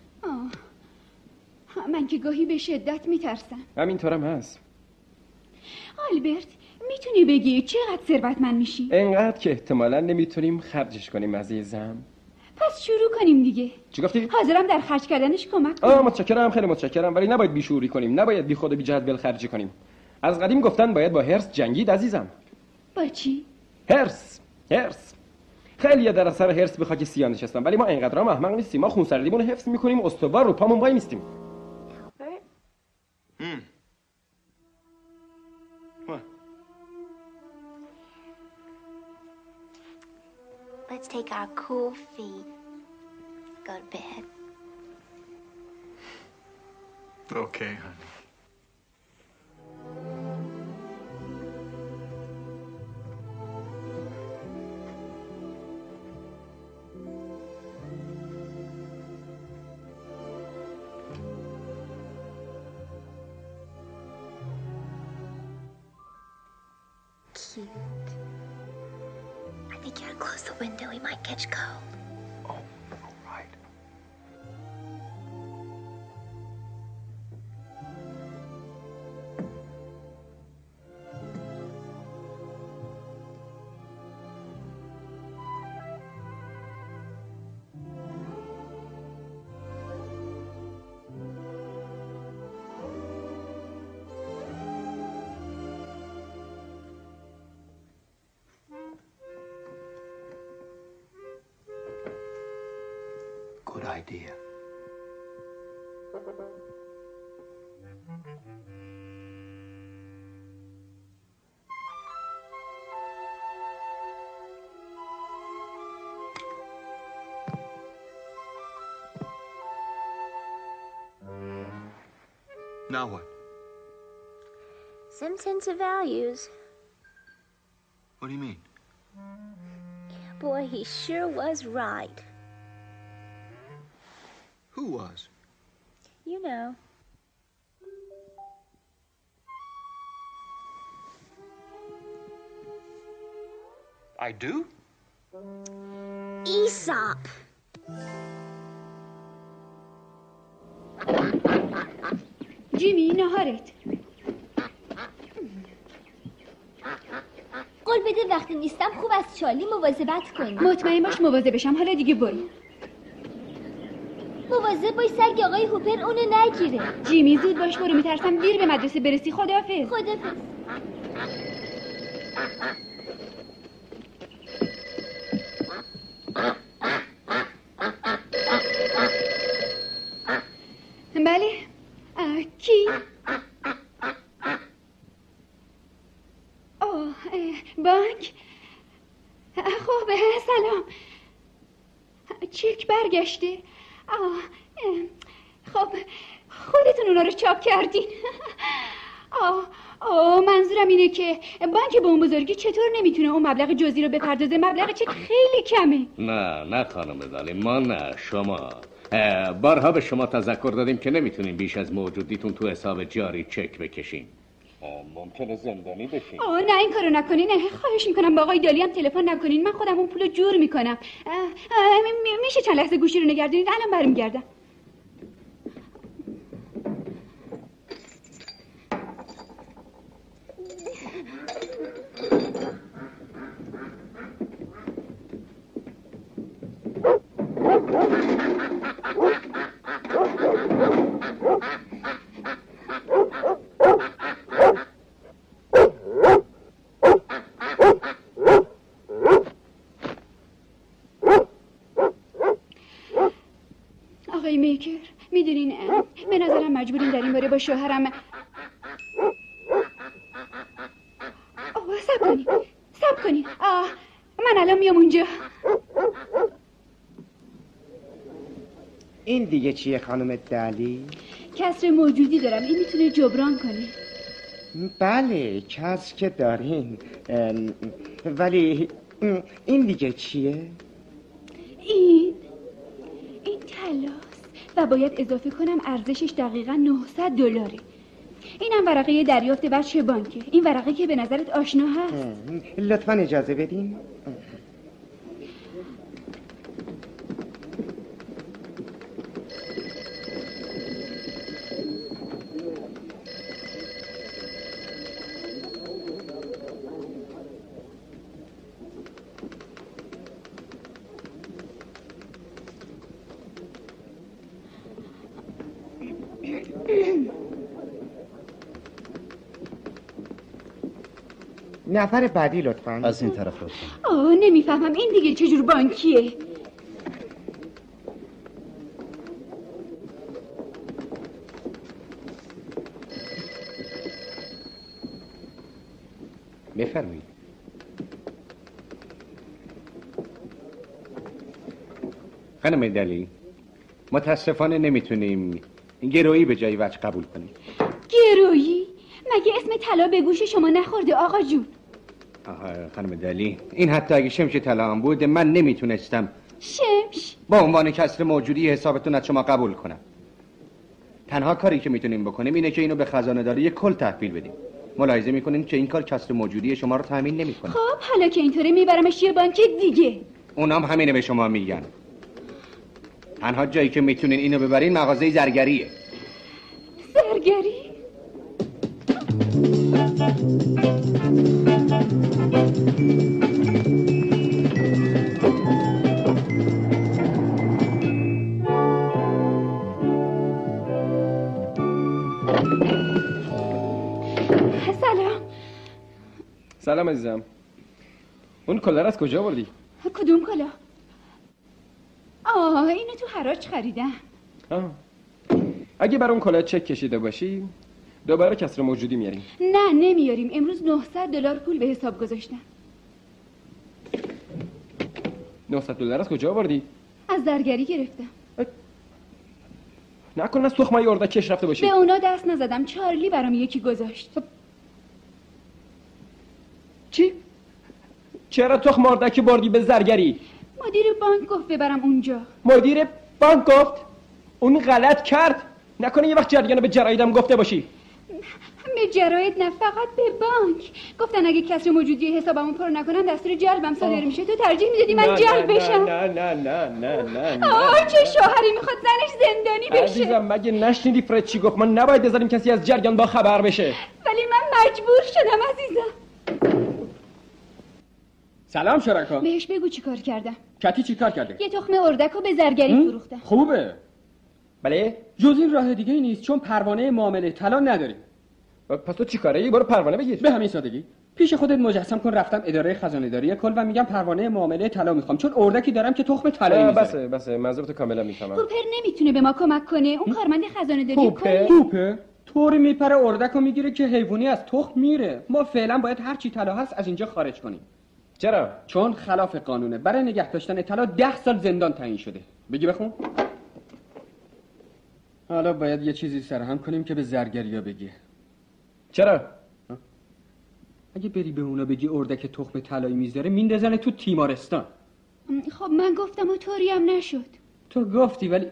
آه من که گاهی به شدت میترسم. همینطورم هست. آلبرت میتونی بگی چقدر ثروتمند میشی؟ اینقدر که احتمالاً نمیتونیم خرجش کنیم عزیزم. پس شروع کنیم دیگه. چی گفتی؟ حاضرم در خرج کردنش کمک کنم. آه متشکرم، خیلی متشکرم، ولی نباید بیشعوری کنیم، نباید بی خود و بی جهت ولخرجی کنیم. از قدیم گفتن باید با هرس جنگید عزیزم. با چی؟ هرس. هرس. خیلی در اثر هرس به خاک سیاه نشستن، ولی ما اینقدر هم احمق نیستیم. ما خونسردیمون رو حفظ میکنیم، استوار رو پامون وای میستیم. Hmm. What? Let's take our cool feet. Go to bed. Okay, honey. Cute. I think you gotta close the window. He might catch cold. Good idea. Now what? Some sense of values. What do you mean? Boy, he sure was right. Who was? You know. I do? Aesop. جیمی نهارت. قول بده وقتی نیستم خوب از چارلی مواظبت کنی. مطمئن باش مواظبشم. حالا دیگه برو. مواظب باش سگ آقای هوپر اونو نگیره. جیمی زود باش برو، میترسم دیر به مدرسه برسی. خداحافظ. خداحافظ. بله. کی؟ آه بانک. خب سلام. چک برگشته. آه خب خودتون اونا رو چاپ کردین. آه آه منظورم اینه که بانک به اون بزرگی چطور نمیتونه اون مبلغ جزئی رو بپردازه؟ مبلغ چک خیلی کمه. نه نه خانم دالی، ما نه، شما. بارها به شما تذکر دادیم که نمیتونیم بیش از موجودیتون تو حساب جاری چک بکشیم. ممکنه زندانی بشین. آه نه این کارو نکنین. خواهش میکنم با آقای دالی هم تلفن نکنین. من خودم اون پولو جور میکنم. میشه چند لحظه گوشی رو نگردونید؟ الان برمیگردم. آقای میکر میدونین به نظرم مجبوریم در این باره با شوهرم. آه سب کنین سب کنین. آه من الان میام اونجا. این دیگه چیه خانم دالی؟ کسر موجودی دارم. این میتونه جبران کنه. بله کسر که دارین، ولی این دیگه چیه؟ این این طلاست و باید اضافه کنم ارزشش دقیقاً نهصد دلاره. اینم ورقه دریافت بچه بانکه. این ورقه که به نظرت آشنا هست. لطفاً اجازه بدین. نفر بعدی لطفاً. از این طرف لطفاً. آه نمیفهمم این دیگه چجور بانکیه؟ بفرمایید. خانم دالی، متاسفانه نمیتونیم گرویی به جای وجه قبول کنید. گرویی؟ مگه اسم طلا به گوش شما نخورده آقا جون؟ آها خانم دلی، این حتی اگه شمش طلا هم بود من نمیتونستم شمش با عنوان کسر موجودی حسابتون از شما قبول کنم. تنها کاری که میتونیم بکنیم اینه که اینو به خزانه داری یک کل تحویل بدیم. ملاحظه میکنین که این کار کسر موجودی شما رو تامین نمیکنه. خب حالا که اینطوره میبرمش یه بانک دیگه. اونام همینه به شما میگن. تنها جایی که میتونین اینو ببرین مغازه زرگریه. زرگری؟ سلام. سلام عزیزم. اون کلا رو از کجا آوردی؟ کدوم کلا؟ آه اینو تو حراج خریدم. آه. اگه برای اون کلا چک کشیده باشی دوباره کسر موجودی میاریم. نه نمیاریم. امروز نهصد دلار پول به حساب گذاشتم. نهصد دلار از کجا آوردی؟ از زرگری گرفتم. نکن از تخمای اردک کش رفته باشی. به اونا دست نزدم. چارلی برام یکی گذاشت. چی؟ چرا تخم اردک بردی به زرگری؟ مدیر بانک گفت ببرم اونجا. مدیر بانک گفت؟ اون غلط کرد؟ نکنه یه وقت جریانو به جرایدم گفته باشی. به جراید نه، فقط به بانک. گفتن اگه کسر موجودی حسابمو پر نکنن دستور جلبم صادر میشه. تو ترجیح میدادی من جلب بشم؟ نه نه نه نه نه نه. آه چه شوهری میخواد زنش زندانی بشه. عزیزم مگه نشنیدی فرد چی گفت؟ من نباید بذاریم کسی از جریان با خبر بشه. ولی من مجبور شدم عزیزم. سلام شرکا. بهش بگو چی کار کردم. کتی چی کار کرده؟ یه تخم اردکو به زرگری فروختم. خوبه. بله؟ جز این راه دیگه ای نیست چون پروانه معامله طلا نداریم. پس تو چی کاره ای؟ برو پروانه بگیر. به همین سادگی. پیش خودت مجسم کن رفتم اداره خزانه داری کل و میگم پروانه معامله طلا میخوام چون اردکی دارم که تخم طلایی میذاره. بسه بسه منظورتو کاملا میفهمم. پوپر نمیتونه به ما کمک کنه. اون کارمند خزانه داری پوپر پوپر طوری میپره اردکو میگیره که حیوانی از تخم میره. ما فعلا باید هر چی طلا هست از اینجا خارج کنیم. چرا؟ چون خلاف قانونه. برای نگه داشتن طلا ده سال زندان تعیین شده. بگی بخون. حالا باید یه چیزی سرهم کنیم که به زرگریا بگی. چرا؟ اگه بری به اونا بگی اردک تخم طلایی میذاره میندازن تو تیمارستان. خب من گفتم و طوری هم نشد. تو گفتی ولی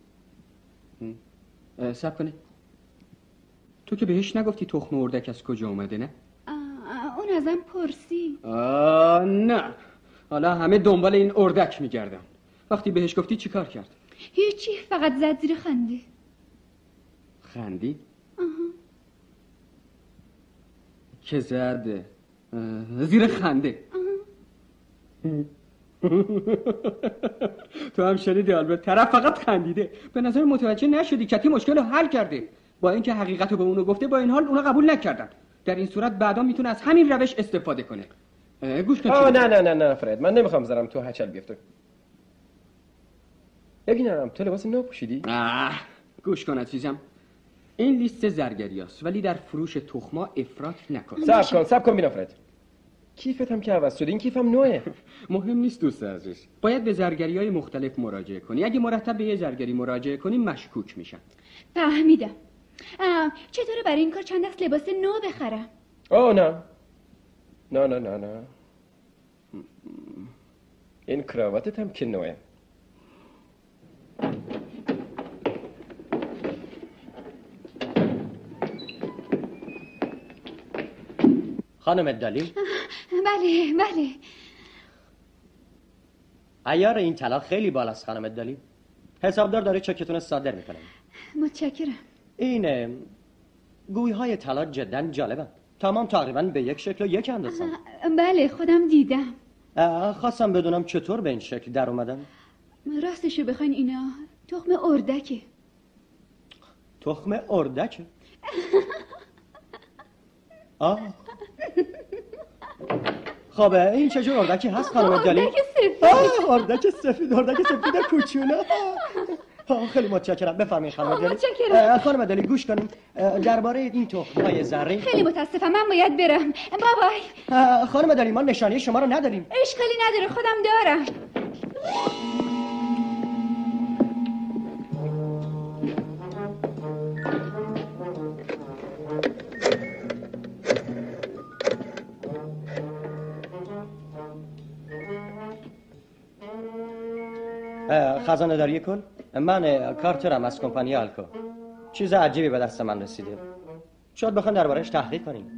صبر کنه. تو که بهش نگفتی تخم اردک از کجا اومده نه؟ اون ازم پرسی. آه نه. حالا همه دنبال این اردک میگردن. وقتی بهش گفتی چی کار کرد؟ هیچی، فقط زد زیر خنده. خندی؟ آها. که زد زیر خنده. تو هم شنیدی البته. طرف فقط خندیده. به نظر متوجه نشدی کتی مشکل رو حل کرده. با اینکه حقیقت رو به اونو گفته با این حال اونا قبول نکردن. در این صورت بعدا میتونه از همین روش استفاده کنه. گوش کن. آه نه نه نه نه فرد، من نمیخوام زرم تو هچل بیفته. ببینم تو لباس نو پوشیدی؟ آه گوش کن عزیزم. این لیست زرگریاست ولی در فروش تخما افراط نکن. صبر کن صبر کن ببینم فرد. کیفت هم که عوض شده، این کیفم نوئه. مهم نیست دوست عزیز. باید به زرگریای مختلف مراجعه کنی. اگه مرتب به یه زرگری مراجعه کنی مشکوک میشن. فهمیدم. چطوره برای این کار چند دست لباس نو بخرم؟ آه نه نه نه نه نه این کراواتت هم که نوئه. خانم دالی؟ بله بله. عیار این طلا خیلی بالاست خانم دالی. حسابدار داره چکتون صادر میکنه. متشکرم. این گوی های طلا جدا جالبه. تمام تقریبا به یک شکل و یک اندازه. بله خودم دیدم. خواستم بدونم چطور به این شکل در اومدن. راستشو بخواین اینا تخم اردکه. تخم اردکه؟ آه خب این چجور اردکی هست خانم دالی؟ اردک سفید. اردک سفید اردک سفید کوچولو. خیلی متشکرم. بفرمایید خانم دالی. متشکرم. خانم دالی گوش کنیم درباره این تخم‌های زرین. خیلی متاسفم من باید برم. بابای. خانم دالی ما نشانی شما رو نداریم. اشکالی نداره خودم دارم. خزانه داری کل؟ من کارترم از کمپانی آلکو. چیز عجیبی به دست من رسیده. شاید بخواین درباره‌اش تحقیق کنیم.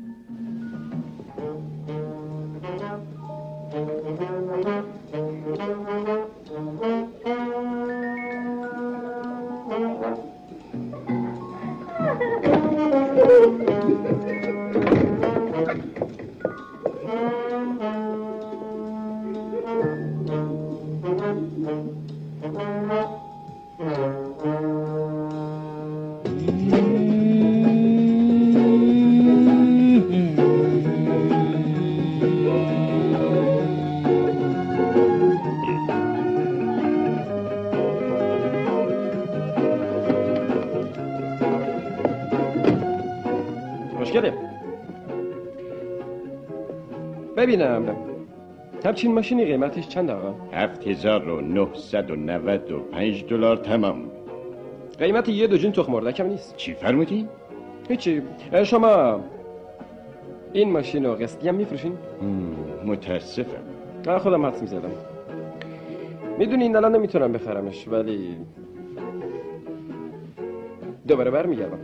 ببینم همچین ماشینی قیمتش چند آقا؟ هفت هزار و نهصد و نود و پنج دلار تمام. قیمت یه دو جون تخم اردکم نیست. چی فرمودی؟ هیچی. شما این ماشین رو قسطی هم میفروشین؟ متاسفم. خودم حدس میزدم. میدونین الان نمیتونم بخرمش ولی دوباره برمیگردم.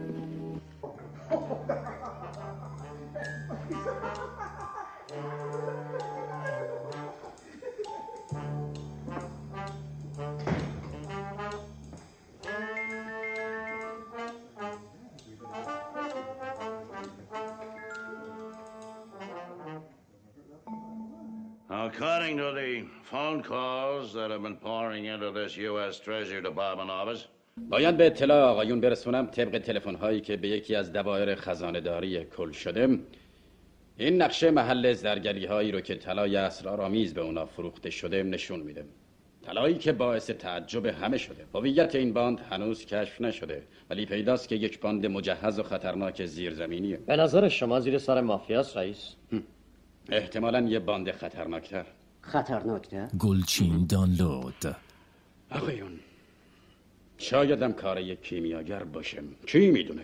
According to the phone calls that have been pouring into this U S Treasury Department office, باید به اطلاع آقایون برسونم طبق تلفن هایی که به یکی از دوایر خزانه داری کل شده این نقشه محل زرگری هایی رو که طلای اسرارآمیز به اونا فروخته شده نشون میده. طلایی که باعث تعجب همه شده. هویت این باند هنوز کشف نشده ولی پیداست که یک باند مجهز و خطرناک زیرزمینیه. به نظر شما زیر سر مافیاست رئیس؟ احتمالاً یه باند خطرناکتر. خطرناکتر؟ گلچین دانلود. آقایون شایدم کار یک کیمیاگر باشه. کی میدونه؟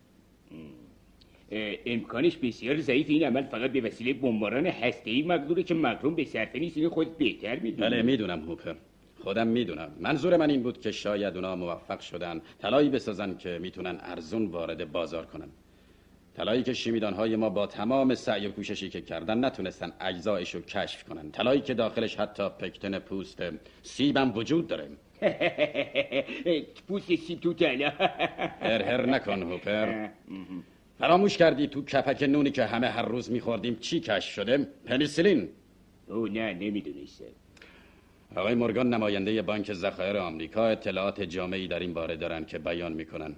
امکانش بسیار ضعیف. این عمل فقط به وسیله بمباران هسته‌ای مقدوره که مکرون به صرفه نیست. اینو خود بهتر میدونه. بله میدونم هوپر، خودم میدونم. منظور من این بود که شاید اونا موفق شدن طلایی بسازن که میتونن ارزون وارد بازار کنن. طلایی که شیمیدانهای ما با تمام سعی و کوششی که کردن نتونستن اجزایش رو کشف کنن. طلایی که داخلش حتی پکتن پوست سیبم وجود داره. پوست سیب تو طلا. هر هر نکن هوپر. فراموش کردی تو کپک نونی که همه هر روز میخوردیم چی کشف شده؟ پنیسیلین. او نه نمیدونیسته. آقای مورگان نماینده بانک ذخایر آمریکا اطلاعات جامعی در این باره دارن که بیان میکنن.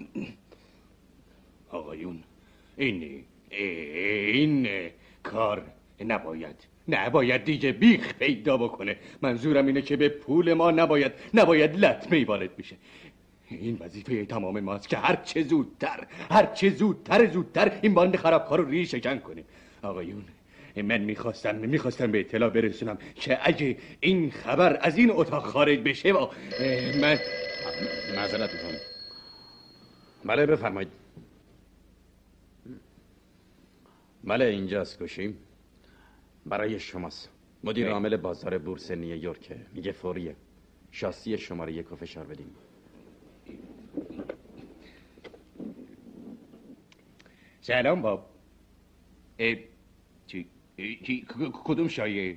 آقایون این این کار نباید نباید دیگه بیخ پیدا بکنه. منظورم اینه که به پول ما نباید نباید لطمه‌ای وارد میشه. این وظیفه تمام ماست که هر چه زودتر هر چه زودتر زودتر این باند خرابکار رو ریشه کن کنیم. آقایون من میخواستم میخواستم به اطلاع برسونم که اگه این خبر از این اتاق خارج بشه و من معذرت میخوام. بله بفرمایید. بله اینجاست گوشیم. برای شماست. مدیر عامل بازار بورس نیویورک. میگه فوریه. شاسی شماره یک رو فشار بدیم. سلام باب. چی چی کدوم شایعه؟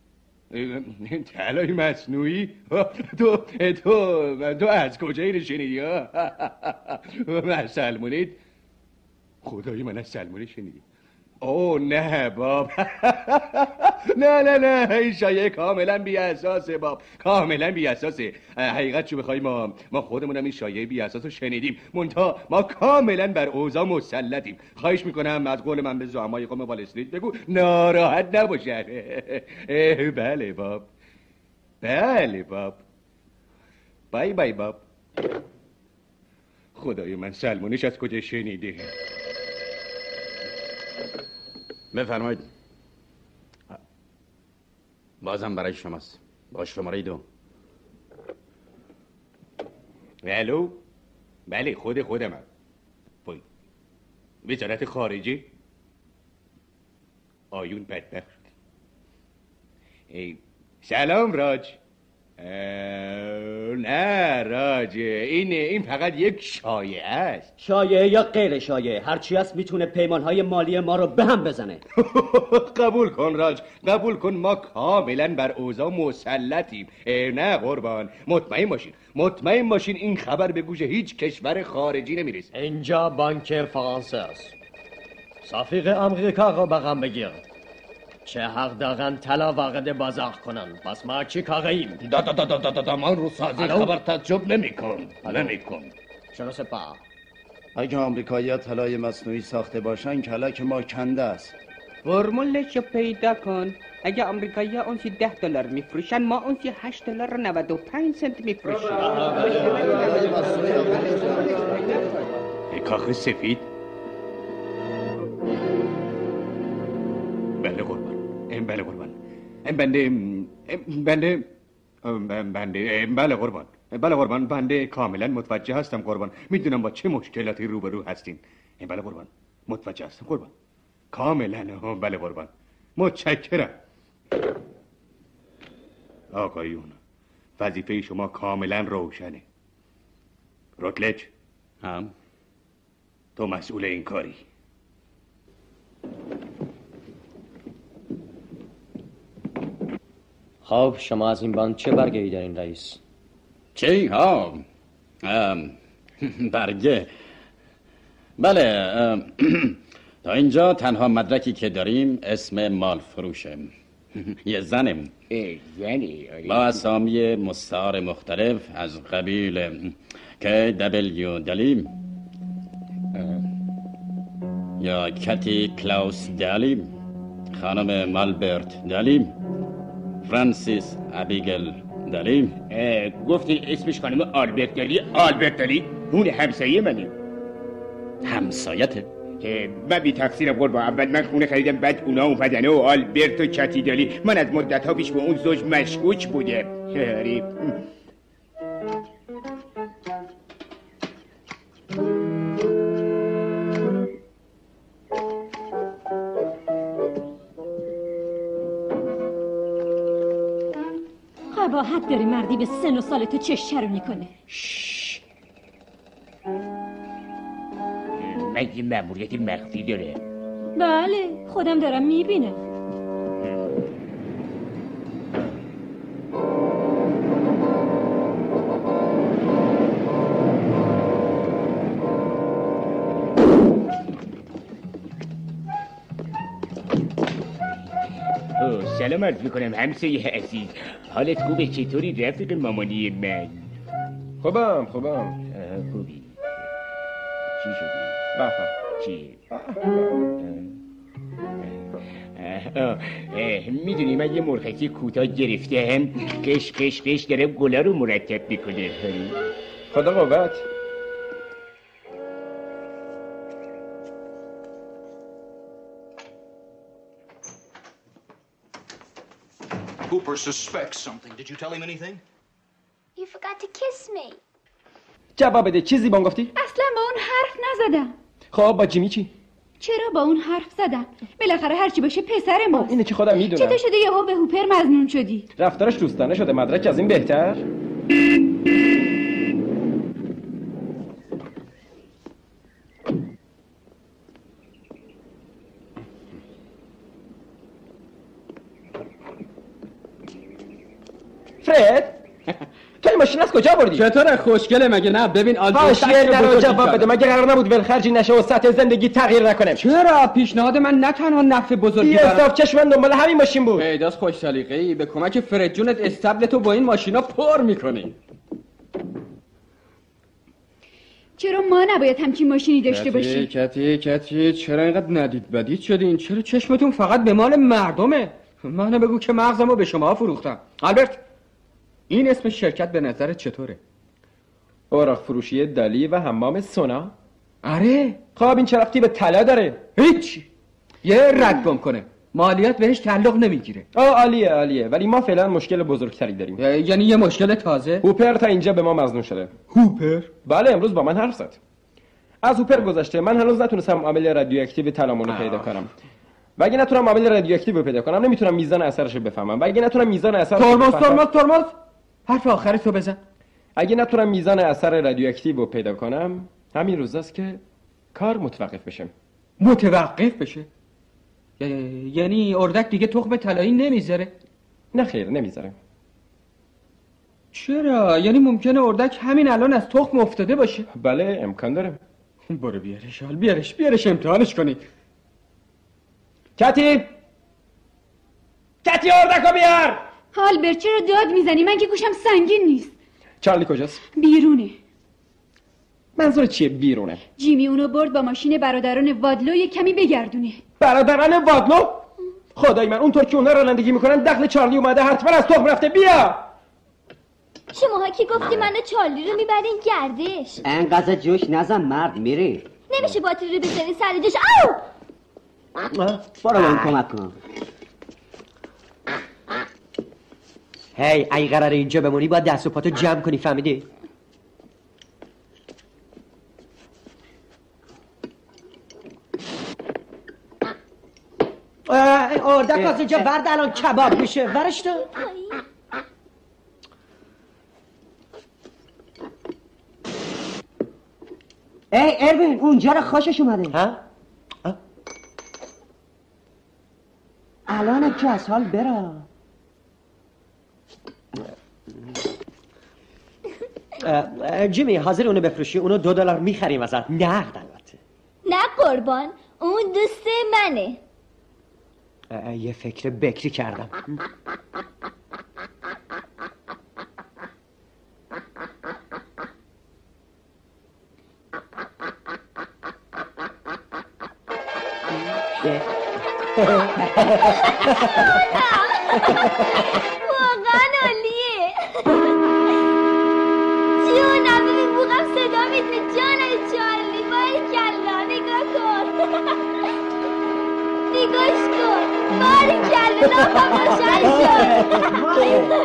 طلای مصنوعی؟ تو تو تو از کجا اینو شنیدی؟ از سلمونید؟ خدایی من از سلمونی شنیدی؟ اوه نه باب. نه نه نه این شایعه کاملا بی اساسه باب، کاملا بی اساسه. حقیقت چو بخوای ما ما خودمونم این شایعه بی اساس رو شنیدیم، منتها ما کاملا بر اوضاع مسلطیم. خواهش میکنم از قول من به زعمای قوم وال استریت بگو ناراحت نباشن. بله باب، بله باب. بای بای باب. خدای من سلمونیش از کجا شنیده؟ بفرمایید. بازم برای شماست. با شماره دو. الو. بله خود خودمم. وای. وزارت خارجه. آیون بدبخت. ای سلام راج. نه راجه، این این فقط یک شایعه است. شایعه یا غیر شایعه، هرچی هست میتونه پیمانهای مالی ما رو به هم بزنه. قبول کن راج، قبول کن، ما کاملا بر اوضاع مسلطیم. نه قربان، مطمئن باشین مطمئن باشین این خبر به گوش هیچ کشور خارجی نمیرسه. اینجا بانک فرانسه است. سفیر امریکا رو بغم بگیر. چه حق دارن طلا وارد بازار کنن؟ پس ما چی کاریم؟ دا دا دا دا دا دا من رو سازی خبر تعجب نمی کن نمی کن چرا سپا؟ اگه آمریکایی ها طلای مصنوعی ساخته باشن کلک ما کنده است. فرمولش رو پیدا کن. اگه آمریکایی ها اونسی ده دلار میفروشن، ما اونسی هشت دلار و نود و پنج سنت میفروشیم. کاخ سفید؟ بله قربان، بله قربان، بنده بنده بنده بله قربان، بله قربان، بنده کاملا متوجه هستم قربان. میدونم با چه مشکلاتی روبرو هستین. بله قربان، متوجه هستم قربان، کاملا. بله قربان، متشکرم. آقایون، وظیفه شما کاملا روشنه. روتلج، هم تو مسئول این کاری. خب شما از این باند چه برگه‌ای دارین رئیس؟ چی؟ ها برگه. بله تا اینجا تنها مدرکی که داریم اسم مال فروشه. یه زنم زنی با اسامی مستعار مختلف از قبیل که دبلیو دلی یا کتی کلاوس دلی، خانم مالبرت دلی، فرانسیس ابیگل دلی. گفتی اسمش خانم آلبرت دلی؟ آلبرت دلی اون همسایه منه. همسایته؟ من بی تقصیرم قربان. اول من خونه خریدم، بعد اونا اومدن و آلبرت و کتی دلی. من از مدت ها پیش به اون زوج مشکوک بودم. هری قباحت داری مردی به سن و سال تو چش چرو میکنه. مگه مأموریت مخفی داره؟ بله خودم دارم میبینم. سلام عرض میکنم همسایه عزیز، حالت خوبه؟ چطوری رفیق مامانی من؟ خوبم خوبم. خوبی؟ چی شدی؟ بفهم چی؟ میدونی من یه مرغکی کوتاه گرفتم، قش قش قش داره گلا رو مرتب میکنه. خدا قوت. Hooper suspects something. Did you tell him anything? You forgot to kiss me. جواب بده. چیزی بان گفتی؟ اصلا با اون حرف نزدم. خب با جیمی چی؟ چرا با اون حرف زدم؟ بالاخره هرچی باشه پسر ماست. اینه که خودم میدونم. چطور شده یهو به هوپر مظنون شدی؟ رفتارش دوستانه شده. مدرک از این بهتر؟ فرد تو این ماشین از کجا بردی؟ چطوره خوشگله مگه نه؟ ببین حاشیه درو جواب بده. مگه قرار نبود ولخرجی نشه و سطح زندگی تغییر نکنه؟ چرا؟ پیشنهاد من نه تنها نفع بزرگی برام. یه صاف چشم دنبال همین ماشین بود. پیداست خوش سلیقه‌ای. به کمک فرد جونت استبل تو با این ماشینا پر می‌کنی. چرا ما نباید همچین ماشینی داشته باشیم؟ کتی کتی چرا اینقدر ندید بدید شدین؟ چرا چشمتون فقط به مال مردمه؟ منو بگو که مغزمو به شما فروختم. البرت این اسم شرکت به نظرت چطوره؟ اوراق فروشی دالی و حمام سونا؟ آره. خب این چه ربطی به طلا داره؟ هیچ. یه رد گم کنه. مالیات بهش تعلق نمیگیره. آه عالیه عالیه، ولی ما فعلا مشکل بزرگتری داریم. یعنی یه مشکل تازه؟ هوپر تا اینجا به ما مظنون شده. هوپر؟ بله امروز با من حرف زد. از هوپر گذشته من هنوز نتونستم معامله رادیواکتیو طلامونو پیدا کنم. و اگه نتونم معامله رادیواکتیو پیدا کنم نمیتونم میزان اثرش رو بفهمم. و اگه نتونم میزان اثر ترمز ترمز ترمز حرف آخر تو بزن. اگه نتونم میزان اثر رادیواکتیو رو پیدا کنم همین روزاست که کار متوقف بشه. متوقف بشه؟ یعنی اردک دیگه تخم طلایی نمیذاره؟ نه خیر نمیذاره. چرا؟ یعنی ممکنه اردک همین الان از تخم افتاده باشه؟ بله امکان داره. برو بیارش حال بیارش بیارش امتحانش کنی. کتی کتی اردکو بیار. آلبرت چرا داد میزنی؟ من که گوشم سنگین نیست. چارلی کجاست؟ بیرونه. منظور چیه بیرونه؟ جیمی اونو برد با ماشین برادران وادلو یه کمی بگردونه. برادران وادلو؟ خدای من اونطور که اونا رانندگی میکنن دخل چارلی اومده حتما از تخم رفته. بیا. شماها کی گفتی من چارلی رو میبرین گردش؟ انقدر جوش نزن مرد میری. نمیشه باتری رو بزنی سر جاش. آو! برو من کمک کن. هی ای قراره اینجا بمونی باید دست و پاتو جمع کنی فهمیدی؟ اردک از اینجا ورد الان کباب میشه. ورش تو. ای اروین اونجا رو خوشش اومده. ها؟ الان که از حال برا. جیمی حاضر اونو بفروشی؟ اونو دو دلار میخریم ازت. نقد البته. نه قربان اون دوست منه. یه فکر بکری کردم. واقعا عالیه. جونم ببین بوقم صدا میدونی. جانم چارلی باریکلا نگاه کن. نگاش کن باریکلا لافم روشن شد. باریکلا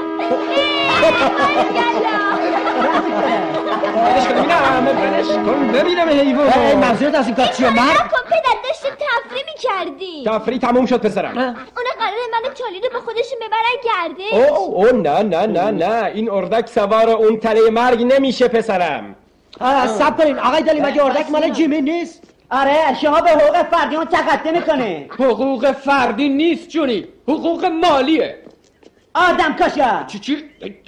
بدش کن ببینم. بدش کن ببینم حیوان. منظورت از این کار چیه مرد؟ نکن پدر داشتیم تفریح میکردی. تفریح تموم شد پسرم. اونا قراره من چارلی رو به خودشون ببرن گردش. او او نه نه نه نه این اردک سوار اون تله مرگ نمیشه پسرم. صبر کنین آقای دلی مگه اردک مال جیمی نیست؟ آره شما به حقوق فردی اون تقدم میکنه. حقوق فردی نیست جونی، حقوق مالیه. آدم کشا چی چی؟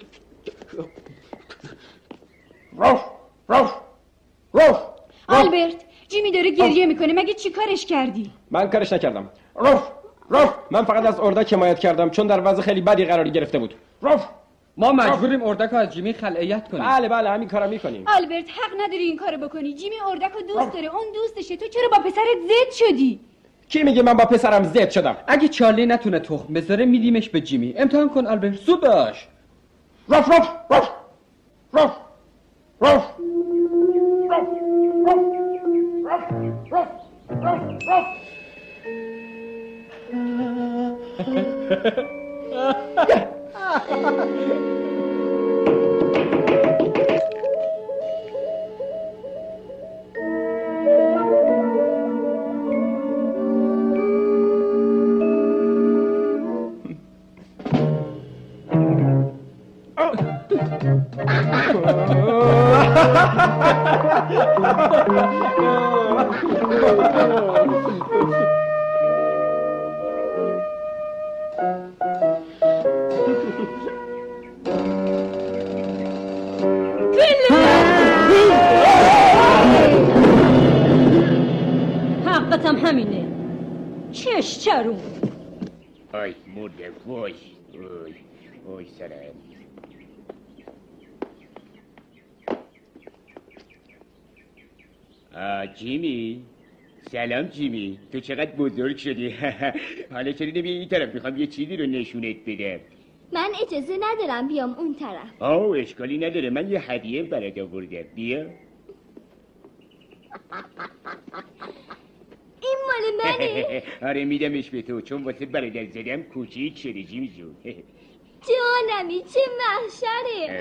روف روف روف. آلبرت جیمی داره گریه میکنه. مگه چی کارش کردی؟ من کارش نکردم. روف روف. من فقط از اردک حمایت کردم چون در وضع خیلی بدی قراری گرفته بود. روف. ما مجبوریم اردک رو از جیمی خلعیت کنیم. بله بله همین کارو میکنیم. آلبرت حق نداری این کارو بکنی. جیمی اردک رو دوست داره. اون دوستشه. تو چرا با پسرت زد شدی؟ کی میگه من با پسرم زد شدم؟ اگه چارلی نتونه تخم بذاره میدیمش به جیمی. امتحان کن آلبرت. زود باش. روف روف روف روف روف روف روف روف. حقتم همینه. چش چرون. آی مرده وای وای وای سرم. آه جیمی سلام جیمی. تو چقدر بزرگ شدی. حالا چرا نمی این طرف؟ میخوام یه چیزی رو نشونت بدم. من اجازه ندارم بیام اون طرف. آه اشکالی نداره. من یه هدیه برات آوردم. بیا. این مال منه. آره میدمش به تو چون واسه برادر زدم کوچیک شده جیمی جون. جانمی چه محشره.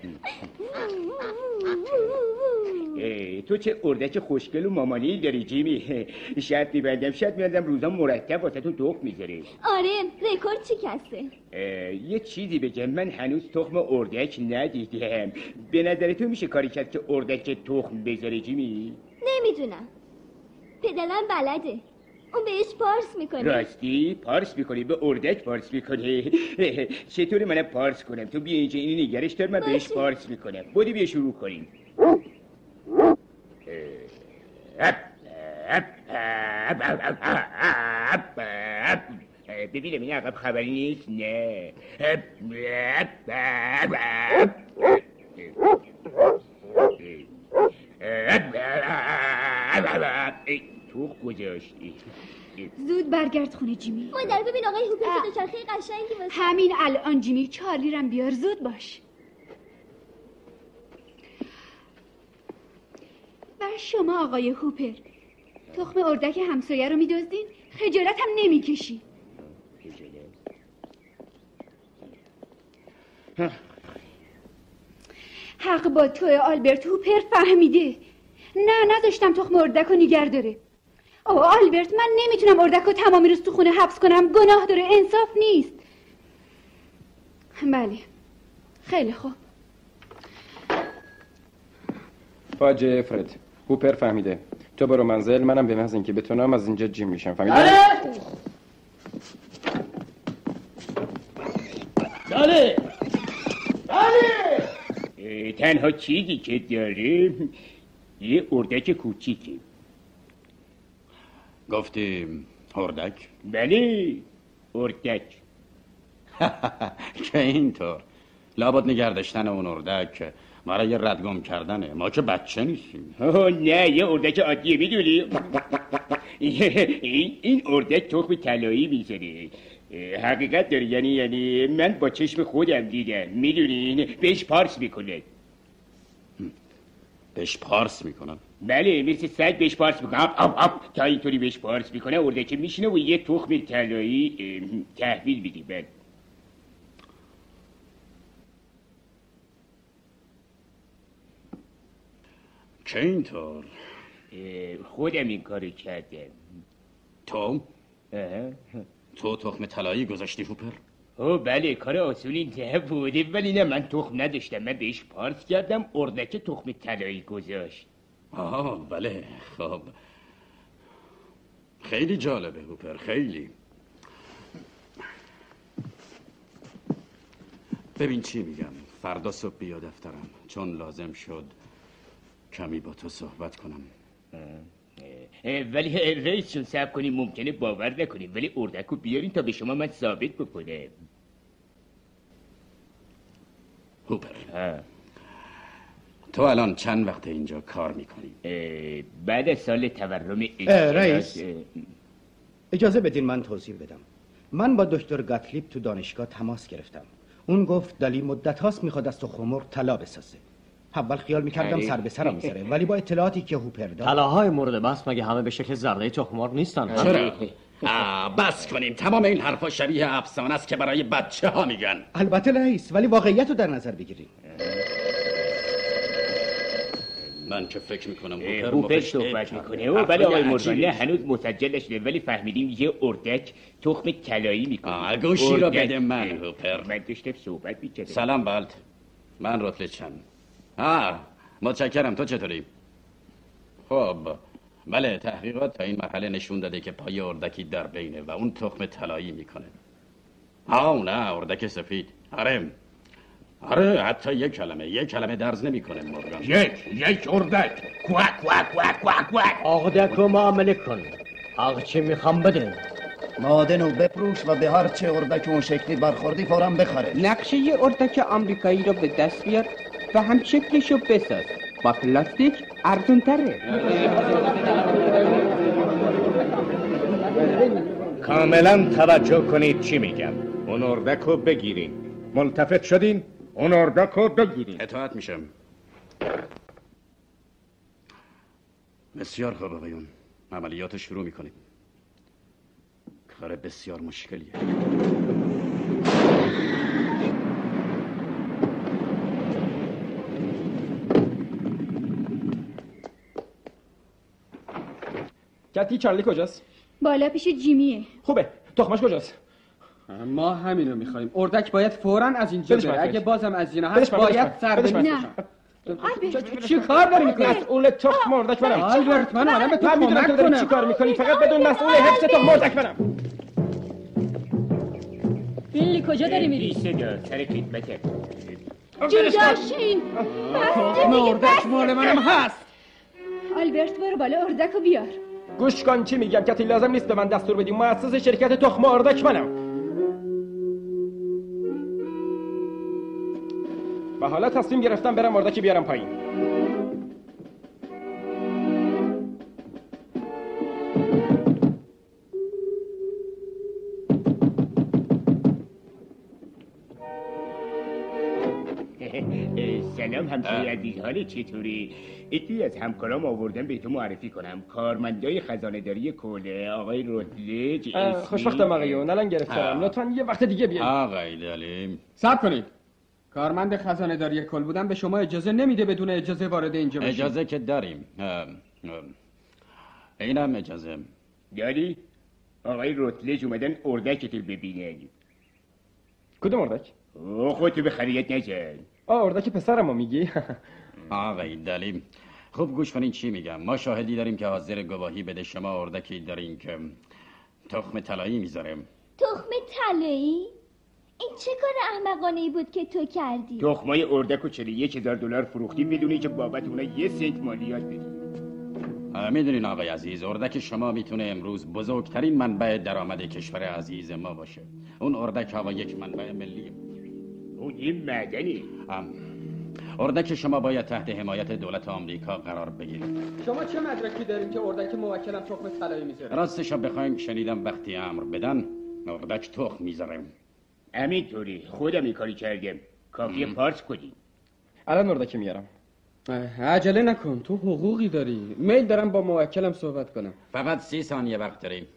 تو چه اردک خوشگل و مامانی داری جیمی. شاید میبندم شاید میادم روزا مرتب واسه تو تخم میذاره. آره رکورد چی کسه؟ یه چیزی بگم، من هنوز تخم اردک ندیدم. به نظر تو میشه کاری کرد که اردک تخم بذاره جیمی؟ نمیدونم. پدرم بلده. اون بهش پارس میکنه. راستی؟ پارس میکنی؟ به اردک پارس میکنی؟ چطوری منم پارس کنم؟ تو بیا اینجا اینو نگرش دار، من بهش پارس میکنم. بودی بیا شروع کنیم. ببینم این عقب خبری نیست؟ نه. توخ گذاشتی. زود برگرد خونه جیمی. مادر ببین آقای هوپر دوچرخه قشنگی واسه. همین الان جیمی. چارلی رم بیار، زود باش. و شما آقای هوپر تخم اردک همسایه رو میدزدین؟ خجالت هم نمیکشی؟ حق با توی آلبرت. هوپر فهمیده. نه نذاشتم تخم اردک رو نگر داره. اوه آلبرت، من نمیتونم اردک رو تمامی روز تو خونه حبس کنم. گناه داره، انصاف نیست. بله خیلی خوب. فاجعه فرد. هوپر فهمیده. تو برو منزل، منم به محض اینکه بتونم از اینجا جیم میشم. فهمیدی؟ بله بله. تنها چیزی که داریم یه اردک کوچیکه. گفتی اردک؟ بله اردک. که اینطور لابد نگردشتن اون اردک برای ردگم کردنه. ما که بچه نیستیم. اوه نه، یه اردک عادیه. میدونی این این اردک تخم طلایی میذاره. حقیقت داره. یعنی یعنی من با چشم خودم دیدم. میدونین بهش پارس میکنه. بهش پارس میکنن؟ بله مثل سگ بهش پارس میکنه. آپ آپ آپ تا اینطوری بهش پارس میکنه اردک میشینه و یه تخم طلایی تحویل میدی. بله که اینطور؟ خودم این کارو کردم. تو؟ تو تخم طلایی گذاشتی هوپر؟ او بله کار آسونی نبوده، ولی نه من تخم نداشتم. من بهش پارس کردم، اردک تخم طلایی گذاشت. آه بله خب خیلی جالبه هوپر، خیلی. ببین چی میگم، فردا صبح بیا دفترم چون لازم شد کمی با تو صحبت کنم. ولی رئیس چون صبر کنیم ممکنه باور نکنیم، ولی اردک رو بیارین تا به شما من ثابت بکنه. هوپر تو الان چند وقت اینجا کار میکنی؟ بعد از سال تورم رئیس اجازه بدین من توضیح بدم. من با دکتر گاتلیب تو دانشگاه تماس گرفتم. اون گفت دلی مدت هاست میخواد از تو خمر طلا بسازه. اول خیال میکردم سر به سرم میذاره، ولی با اطلاعاتی که هوپر داد. طلاهای مورد بحث مگه همه به شکل زرده تخمار نیستن؟ چرا؟ بس کنیم، تمام این حرفا شبیه افسانه است که برای بچه ها میگن. البته رئیس، ولی واقعیت رو در نظر بگیریم. من که فکر میکنم هوپر صحبت میکنه. او بله آقای مردانه هنوز مسجل نشده، ولی فهمیدیم یه اردک تخم طلایی میکنه. گوشی رو بده من هوپر. من داشتم صحبت میکردم. سلام بالت، من رتلچم. آه متشکرم. تو چطوری؟ خب بله تحقیقات تا این مرحله نشون داده که پای اردکی در بینه و اون تخم طلایی میکنه. آه نه اردک سفید. آره آره حتی یک کلمه یک کلمه درز نمیکنه مورگان. یک یک اردک کوک کوک کوک کوک کوک. اردک رو معامله کن، هر چی میخوام بده. مادنو بپروش و به هر چه اردک اون شکلی برخوردی فوراً بخره. نقشه یه اردک آمریکایی رو به دست بیار و هم شکلشو بساز. با پلاستیک ارزون تره. کاملا توجه کنید چی میگم. اون اردک رو بگیرین. ملتفت شدین؟ اون اردک رو بگیرین. اطاعت میشم. بسیار خوب آقایون، عملیات شروع میکنیم. کار بسیار مشکلیه. کتی چارلی کجاست؟ بالا پیش جیمیه. خوبه. تخمش کجاست؟ ما همینو میخوایم. اردک باید فوراً از اینجا بره. اگه بازم از اینا هست بدش من، باید بدش سر من. بدیم. آلبرت. چی کار داری میکنی؟ مسئول تخم اردک منم. آلبرت من الان به تو من میدونم تو داری چی کار میکنی، فقط بدون مسئول حفظ تخم اردک منم. فیلی کجا داری میری؟ بیسه دار سر خدمته. جداشین. تخم اردک مال منم هست. آلبرت برو بالا اردک رو بیار. گوش کن چی میگم، کتی لازم نیست به من دستور بدی. مؤسس شرکت تخم اردک منم. و حالا تصمیم گرفتم برم اردکی بیارم پایین. سلام همسایه عزیز، حال چطوری؟ یکی از همکارام آوردن به تو معرفی کنم. کارمندای خزانه‌داری کوله آقای رودلج. خوشبختم آقایون، الان گرفتم. لطفاً یه وقت دیگه بیاید. آقای دلیم صبر کنید. کارمند خزانه داری کل بودن به شما اجازه نمیده بدون اجازه وارد اینجا بشید. اجازه که داریم. اینم اجازه داری؟ آقای رودلج اومدن اردکتو ببینن. کدوم اردک؟ خودتو به خریت نزن. آه اردک پسرمو میگی؟ آقای دلیم خوب گوش کنین چی میگم. ما شاهدی داریم که حاضر گواهی بده شما اردکی دارین که تخم طلایی میذاره. تخم طلایی؟ این چه کار احمقانه ای بود که تو کردی؟ تخمای اردکو چلی یک هزار دلار فروختیم بدونی که بابت اونا یه سنت مالیات بدیم. میدونین آقای عزیز، اردک شما میتونه امروز بزرگترین منبع درآمد کشور عزیز ما باشه. اون اردک ها یک منبع ملیه. اون این معدنی. اردک شما باید تحت حمایت دولت آمریکا قرار بگیره. شما چه مدرکی دارین که اردک موکلم تخم طلایی میذاره؟ راستش رو بخواین شنیدم وقتی امر بدن اردک تخم میذاره. همینطوری خودم این کاری کردم. کافیه پارس کنی. الان اردک میارم. عجله نکن، تو حقوقی داری. میل دارم با موکلم صحبت کنم. فقط سی ثانیه وقت داریم.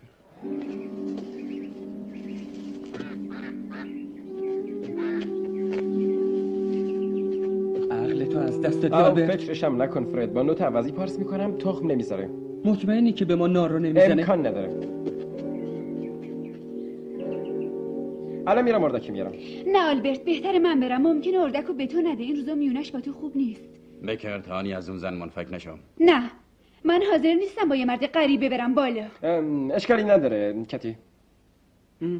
عقل تو از دست داده. فکرشم نکن فرد، با نوت عوضی پارس میکنم تخم نمیذاره. مطمئنی که به ما نارو نمیزنه؟ امکان نداره. الان میرم اردکی میارم. نه آلبرت بهتره من برم. ممکنه اردکو به تو نده. این روزا میونش با تو خوب نیست. بکر تانی از اون زن منفک نشو. نه من حاضر نیستم با یه مرد غریبه برم بالا. اشکالی نداره کتی. ام.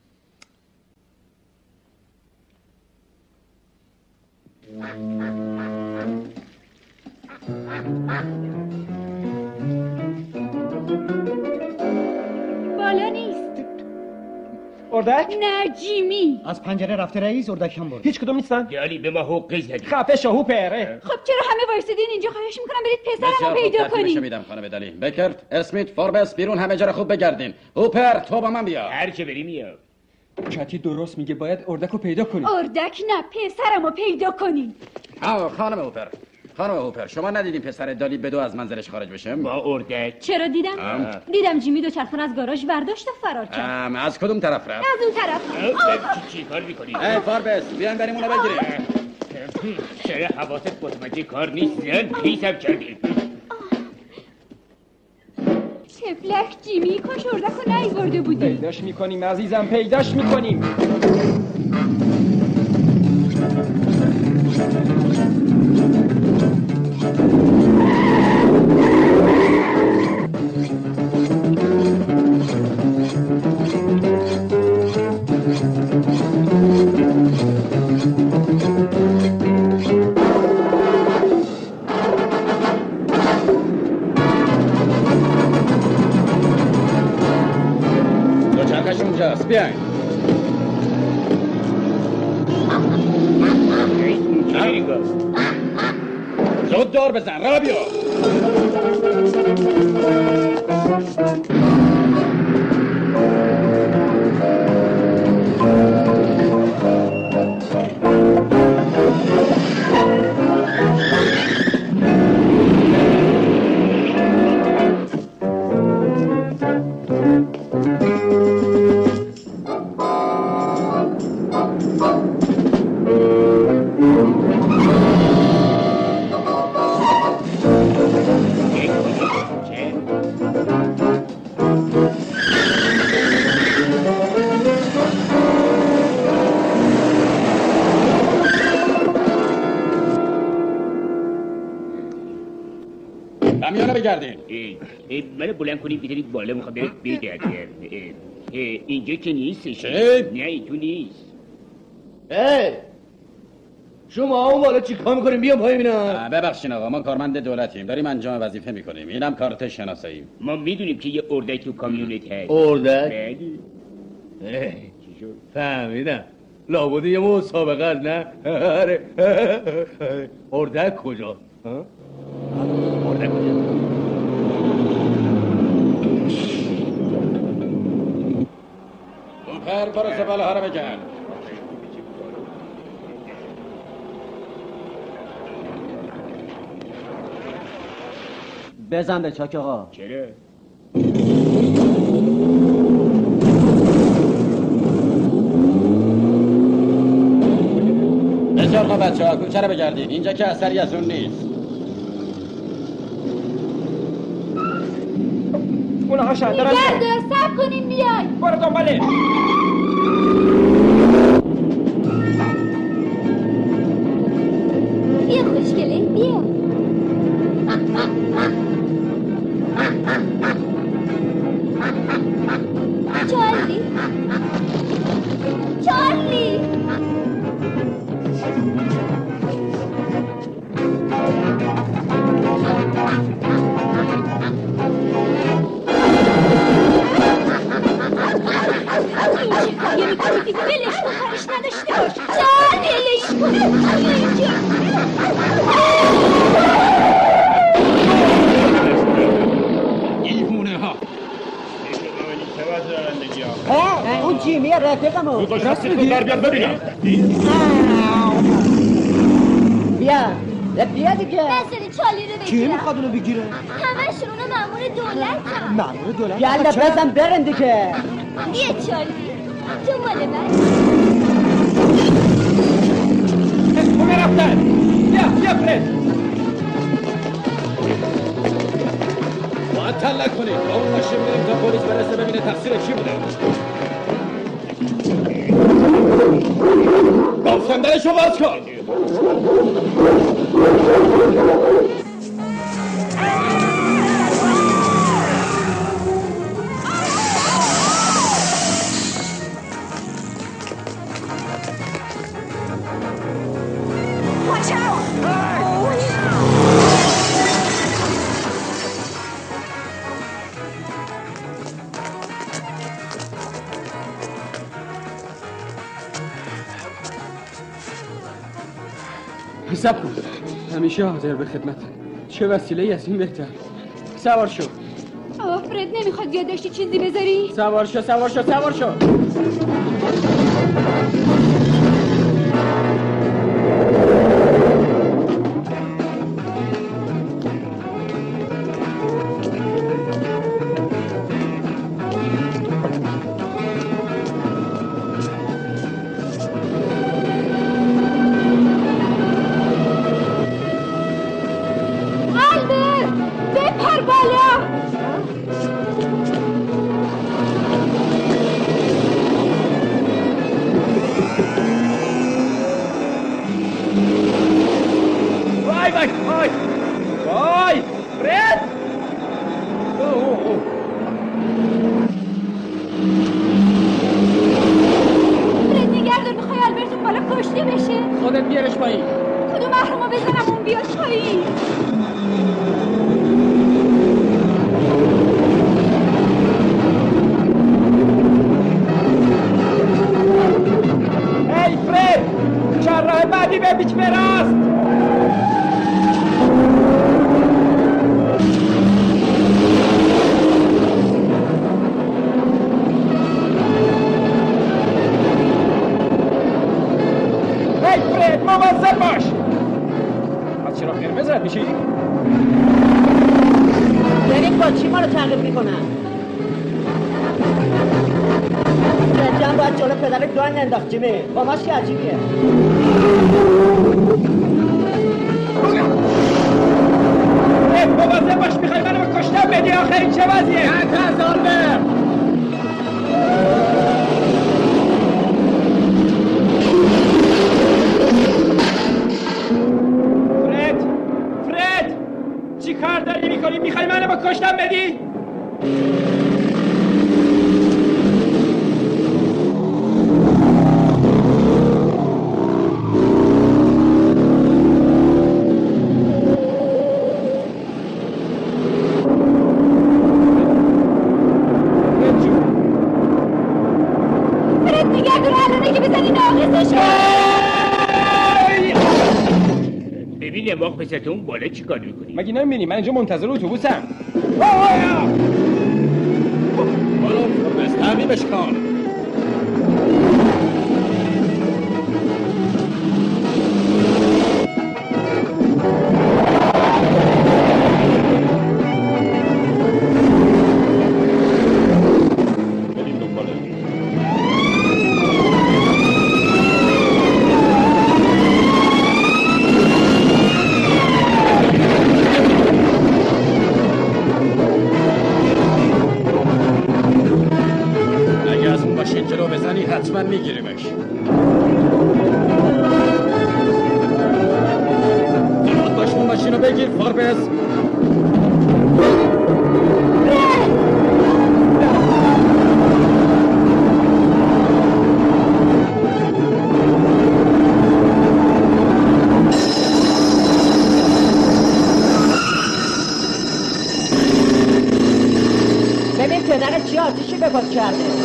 بالا نیست. اردک؟ نه جیمی. از پنجره رفته رئیس، اردک هم برد. هیچ کدوم نیستن؟ یالی به ما حقوقی زدی. خفه شو هوپره. خب چرا همه وایسادین اینجا؟ خواهش میکنم برید پسرمو پیدا کنین. بسیار میدم خانم دلی. بکرت، اسمیت، فوربس بیرون همه جا رو خوب بگردین. هوپر تو با من بیا. هر چه بری میام. کتی درست میگه، باید اردکو پیدا کنین. اردک نه، پسرمو پیدا کنین. آه خانم هوپر. خانم هوپر شما ندیدین پسر دالی به دو از منزلش خارج بشه؟ با اردک. چرا دیدم؟ ام. دیدم جیمی دو چرخون از گاراژ برداشت و فرار کرد. از کدوم طرف رفت؟ از اون طرف. چی کار میکنی؟ ای فاربس بیان بریم اونو بگیریم. چرا حواست متوجه کار نیست؟ زن پیسم کردیم. تفلک جیمی، کاش اردکو نیورده بودی. پیداش میکنیم عزیزم، پیداش میکنیم. دوچرخش اونجاست، بیاین. زود دار بزن، را بیا. کامیونو بگردین. منو بلند کنید بذارید بالا، میخوام برید بگردیم. اینجا که نیستش. نه این تو نیست. ای شما اون بالا چی کار میکنیم؟ بیام پایین ببینم. ببخشید آقا، ما کارمند دولتیم، داریم انجام وظیفه میکنیم. اینم کارت شناسایی. ما میدونیم که یه اردک تو کامیونت هست. اردک؟ فهمیدم. لابد یه مسابقه است نه؟ آره. اردک کجا؟ اردک کجا؟ پر برو سفاله ها رو بگرد. بزن به چاک آقا. چرا؟ بسیار خوب بچه ها، کوچه رو بگردید. اینجا که اثری از اون نیست. اونها شد دارن نگرده سب کنیم بیای. برو دنباله. بیا خوشگله بیا. چارلی چارلی یه میکنی دیگه بلش کن، کارش نداشته باش. چار بلش کن اینجا. دیوونه ها. اون جیمی رفیقمو راست میگی؟ بیاد ببینم. بیا بیا دیگه. بسیاری چالی رو بگیرم. کی میخواد اونو بگیره؟ همشون اونو مأمور دولت هم. مأمور دولت؟ یالا بزن برن دیگه. بیا چالی تو مال من. اونه رفتن. بیا بیا فرد. معطل نکنید، با اون ماشین بریم تا پلیس برسه ببینه تقصیر کی بوده. گفتم درشو باز کن. Watch out! حساب کن، همیشه حاضر به خدمت. چه وسیله از این بهتر. سوار شو. آه فرد نمیخواد یادداشتی چیزی بذاری؟ سوار شو سوار شو سوار شو. جیمی با ماش که عجیبیه. مواظب باش، میخوای منو به کشتن بدی؟ آخه این چه وضعیه؟ نه ظالم. فرد فرد چی کار داری میکنی؟ میخوای منو با کشتم بدی؟ ببین اماق پسرت اون بالا چی کار میکنی؟ مگه نمیبینی من اینجا منتظر اتوبوسم. برو بس تعمیمش کن. حتما میگیریمش. زود باش اون ماشین رو بگیر فوربس. ببین پدر چی آتیشی به پاس کرده.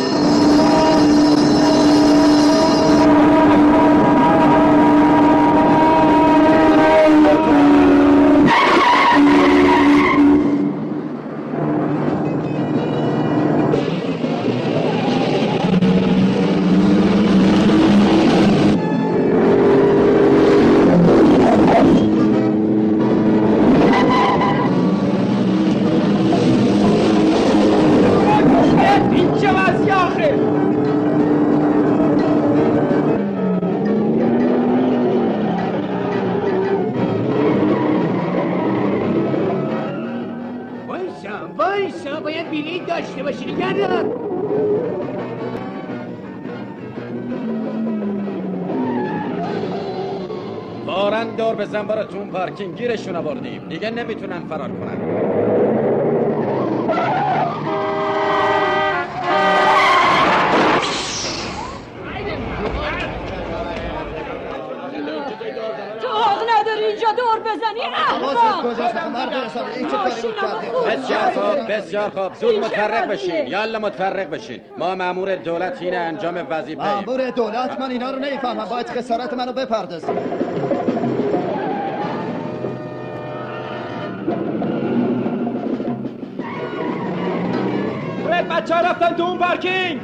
دور بزن براتون پارکینگ گیرشون آوردیم دیگه نمیتونن فرار کنن. تو حق نداری اینجا دور بزنی احمق. بسیار خوب بسیار خوب زود متفرق بشین. یالا متفرق بشین. ما مأمور دولت اینه انجام وظیفه. مأمور دولت؟ من اینا رو نمیفهمم. باید خسارت منو بپردازم. بچه ها رفتن تو اون پارکینگ.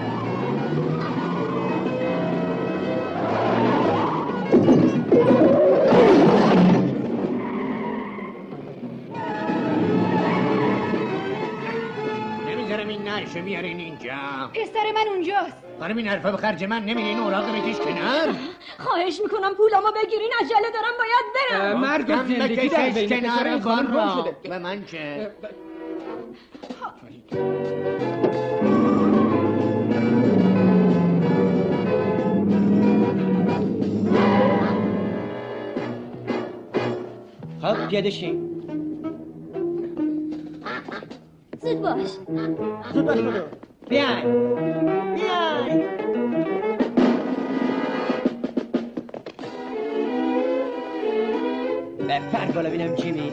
نمیذارم این نرشه بیارین اینجا. پسر من اونجاست. خانم این حرفا به خرج من نمیدین. اوراق بکش کنار. خواهش میکنم پولامو بگیرین عجله دارم باید برم. مرد زندگی در بین کنار خانم شده. به من چه؟ خب پیاده شین. زود باش. زود باش بودو. بیای بیای. بفر بالا بینم جیمی.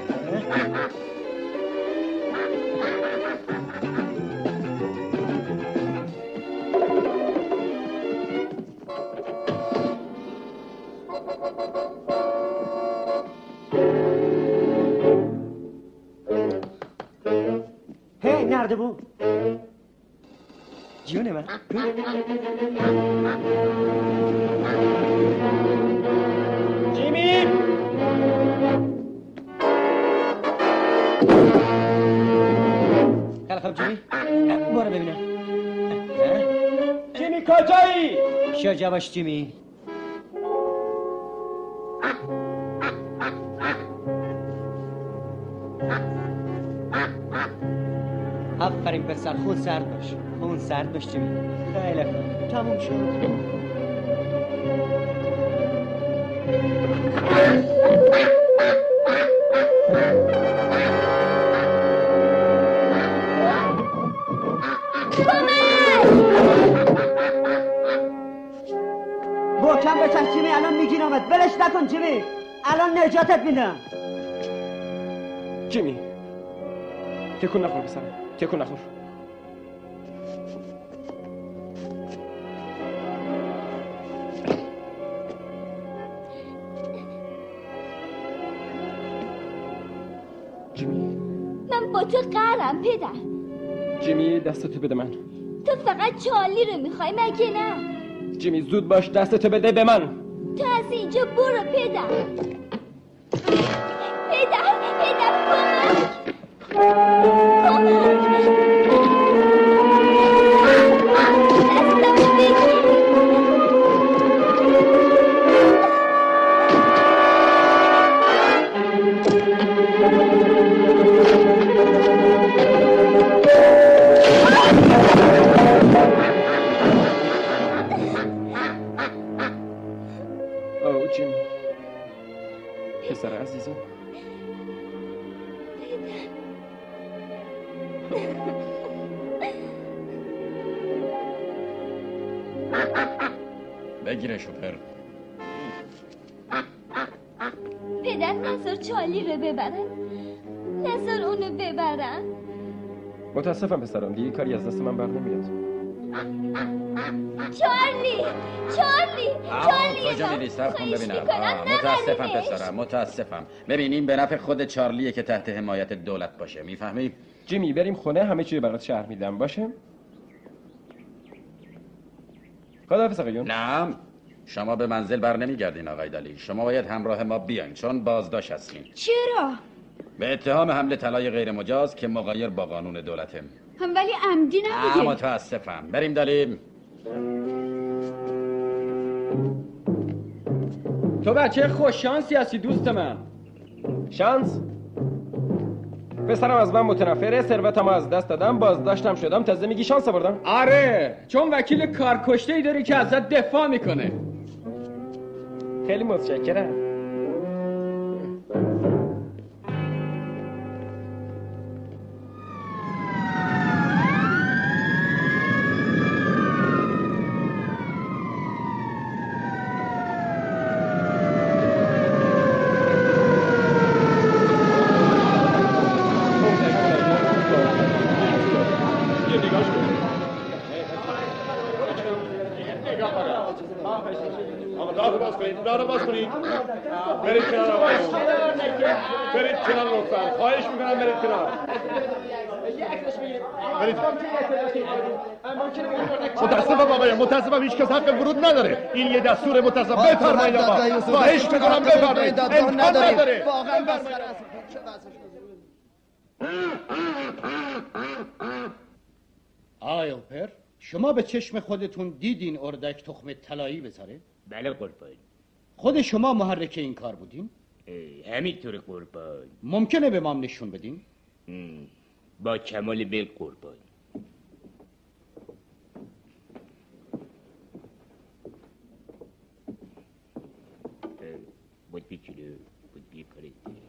Hey, nerede bu? June mi? Jimmy! خیلی خوب جیمی برو ببینم. جیمی کجایی؟ شجاع باش جیمی. آفرین پسر خون سرد باش. خون سرد باش جیمی. خیلی خوب تموم شد. بچه جیمی الان میگیرمت بلش نکن جیمی الان نجاتت میدم جیمی تکون نخور بسرم تکون نخور جیمی من با تو قهرم پدر جیمی دستتو بده من تو فقط چارلی رو میخوای مگه نه جیمی زود باش دستتو بده به من تو از اینجا برو پدر پدر پدر کمک او جیمی پسر عزیزم بگیره شوپر پدر نظر چارلی رو ببرن نظر اونو ببرن متاسفم پسرم دیگه کاری از دست من بر نمیاد چارلی چارلی چارلی کجا میری سر کن ببینم متاسفم پسرم متاسفم ببین این به نفع خود چارلیه که تحت حمایت دولت باشه میفهمی جیمی بریم خونه همه چی برات شرح میدم باشه خداحافظ آقایون نه شما به منزل بر نمیگردین آقای دالی شما باید همراه ما بیاین چون بازداشت هستین چرا؟ به اتهام حمل طلای غیر مجاز که مغایر با قانون دولته هم ولی عمدی نبوده متاسفم بریم دالی تو بچه خوش شانسی هستی دوست من شانس پسرم از من متنفره ثروتمو از دست دادم بازداشتم شدم تازه میگی شانس آوردم آره چون وکیل کارکشته‌ای داری که ازت دفاع میکنه خیلی متشکرم دارو باز کنید برید کنار آقا برید کنار لطفا خواهش میکنم برید کنار برید متاسفم آقایان متاسفم هیچ کس حق ورود نداره این یه دستور متصل بفرمایید آقا خواهش میکنم بفرمایید امکان نداره آی اوپر شما به چشم خودتون دیدین اردک تخم طلایی بذاره؟ بله قربان خود شما محرک این کار بودین؟ همینطور قربان ممکنه به ما نشون بدین؟ با کمال میل قربان بود بیچلو بود بیپاره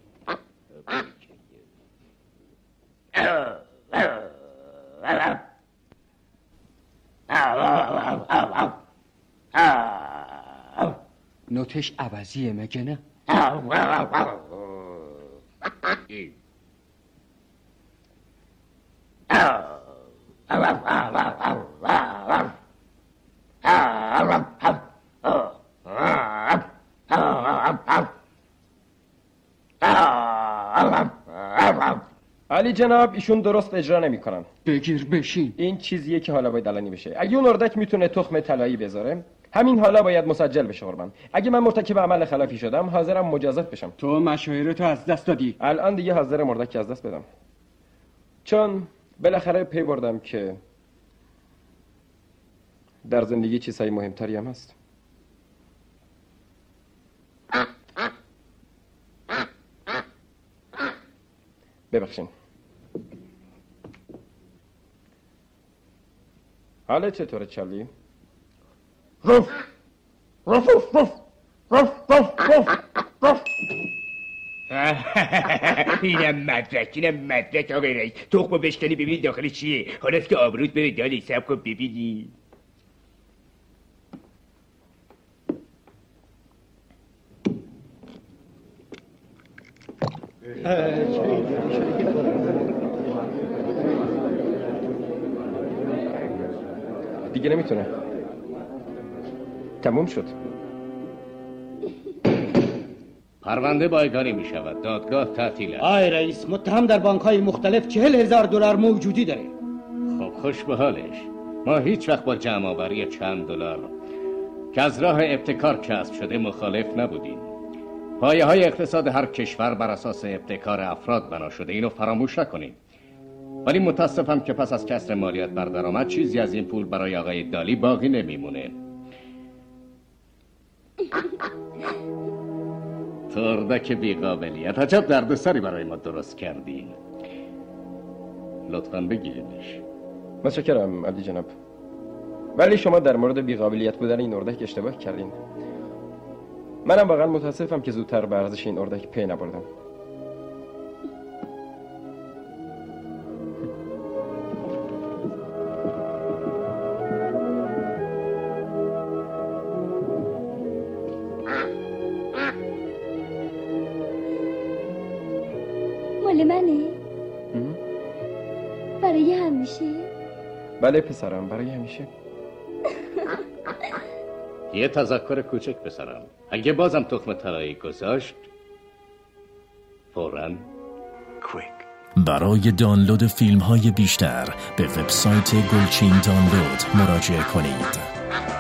نوتش عوضیه مگه نه؟ علی جناب ایشون درست اجرا نمی‌کنن. بگیر بشین. این چیزیه که حالا باید علنی بشه. اگه اون اردک میتونه تخم طلایی بذاره، همین حالا باید مسجل بشه قربان. اگه من مرتکب عمل خلافی شدم، حاضرم مجازات بشم. تو مشاهیرتو از دست دادی. الان دیگه حاضرم اردک از دست بدم. چون بالاخره پی بردم که در زندگی چیزهای مهمتری هم هست. ببخشین. حالا چطوره چارلی؟ رف رف رف رف رف رف رف اینم مدرک اینم مدرک آقای رئیس تخمو بشکنی ببینی داخل چیه حالاست که آبرود بره دالی سب کن ببینی دیگه نمیتونه. تموم شد. پرونده بایگانی می شود. دادگاه تعطیل است. آی رئیس، متهم در بانک‌های مختلف چهل هزار دلار موجودی داره. خب خوش به حالش. ما هیچ وقت با جمع آوری چند دلار که از راه ابتکار کسب شده مخالف نبودیم. پایه های اقتصاد هر کشور بر اساس ابتکار افراد بنا شده، اینو فراموش نکنید. ولی متاسفم که پس از کسر مالیات بر درآمد چیزی از این پول برای آقای دالی باقی نمیمونه. تردک بیقابلیت، عجب دردسری برای ما درست کردین. لطفاً بگیرینش. متشکرم علی جناب، ولی شما در مورد بیقابلیت بودن این اردک اشتباه کردین. منم واقعا متاسفم که زودتر به ارزش این اردک پی نبردم. مال منه؟ برای همیشه؟ بله پسرم، برای همیشه. یه تذکر کوچک پسرم، اگه بازم تخم طلایی گذاشت فوراً کویک. برای دانلود فیلم های بیشتر به وبسایت گلچین دانلود مراجعه کنید.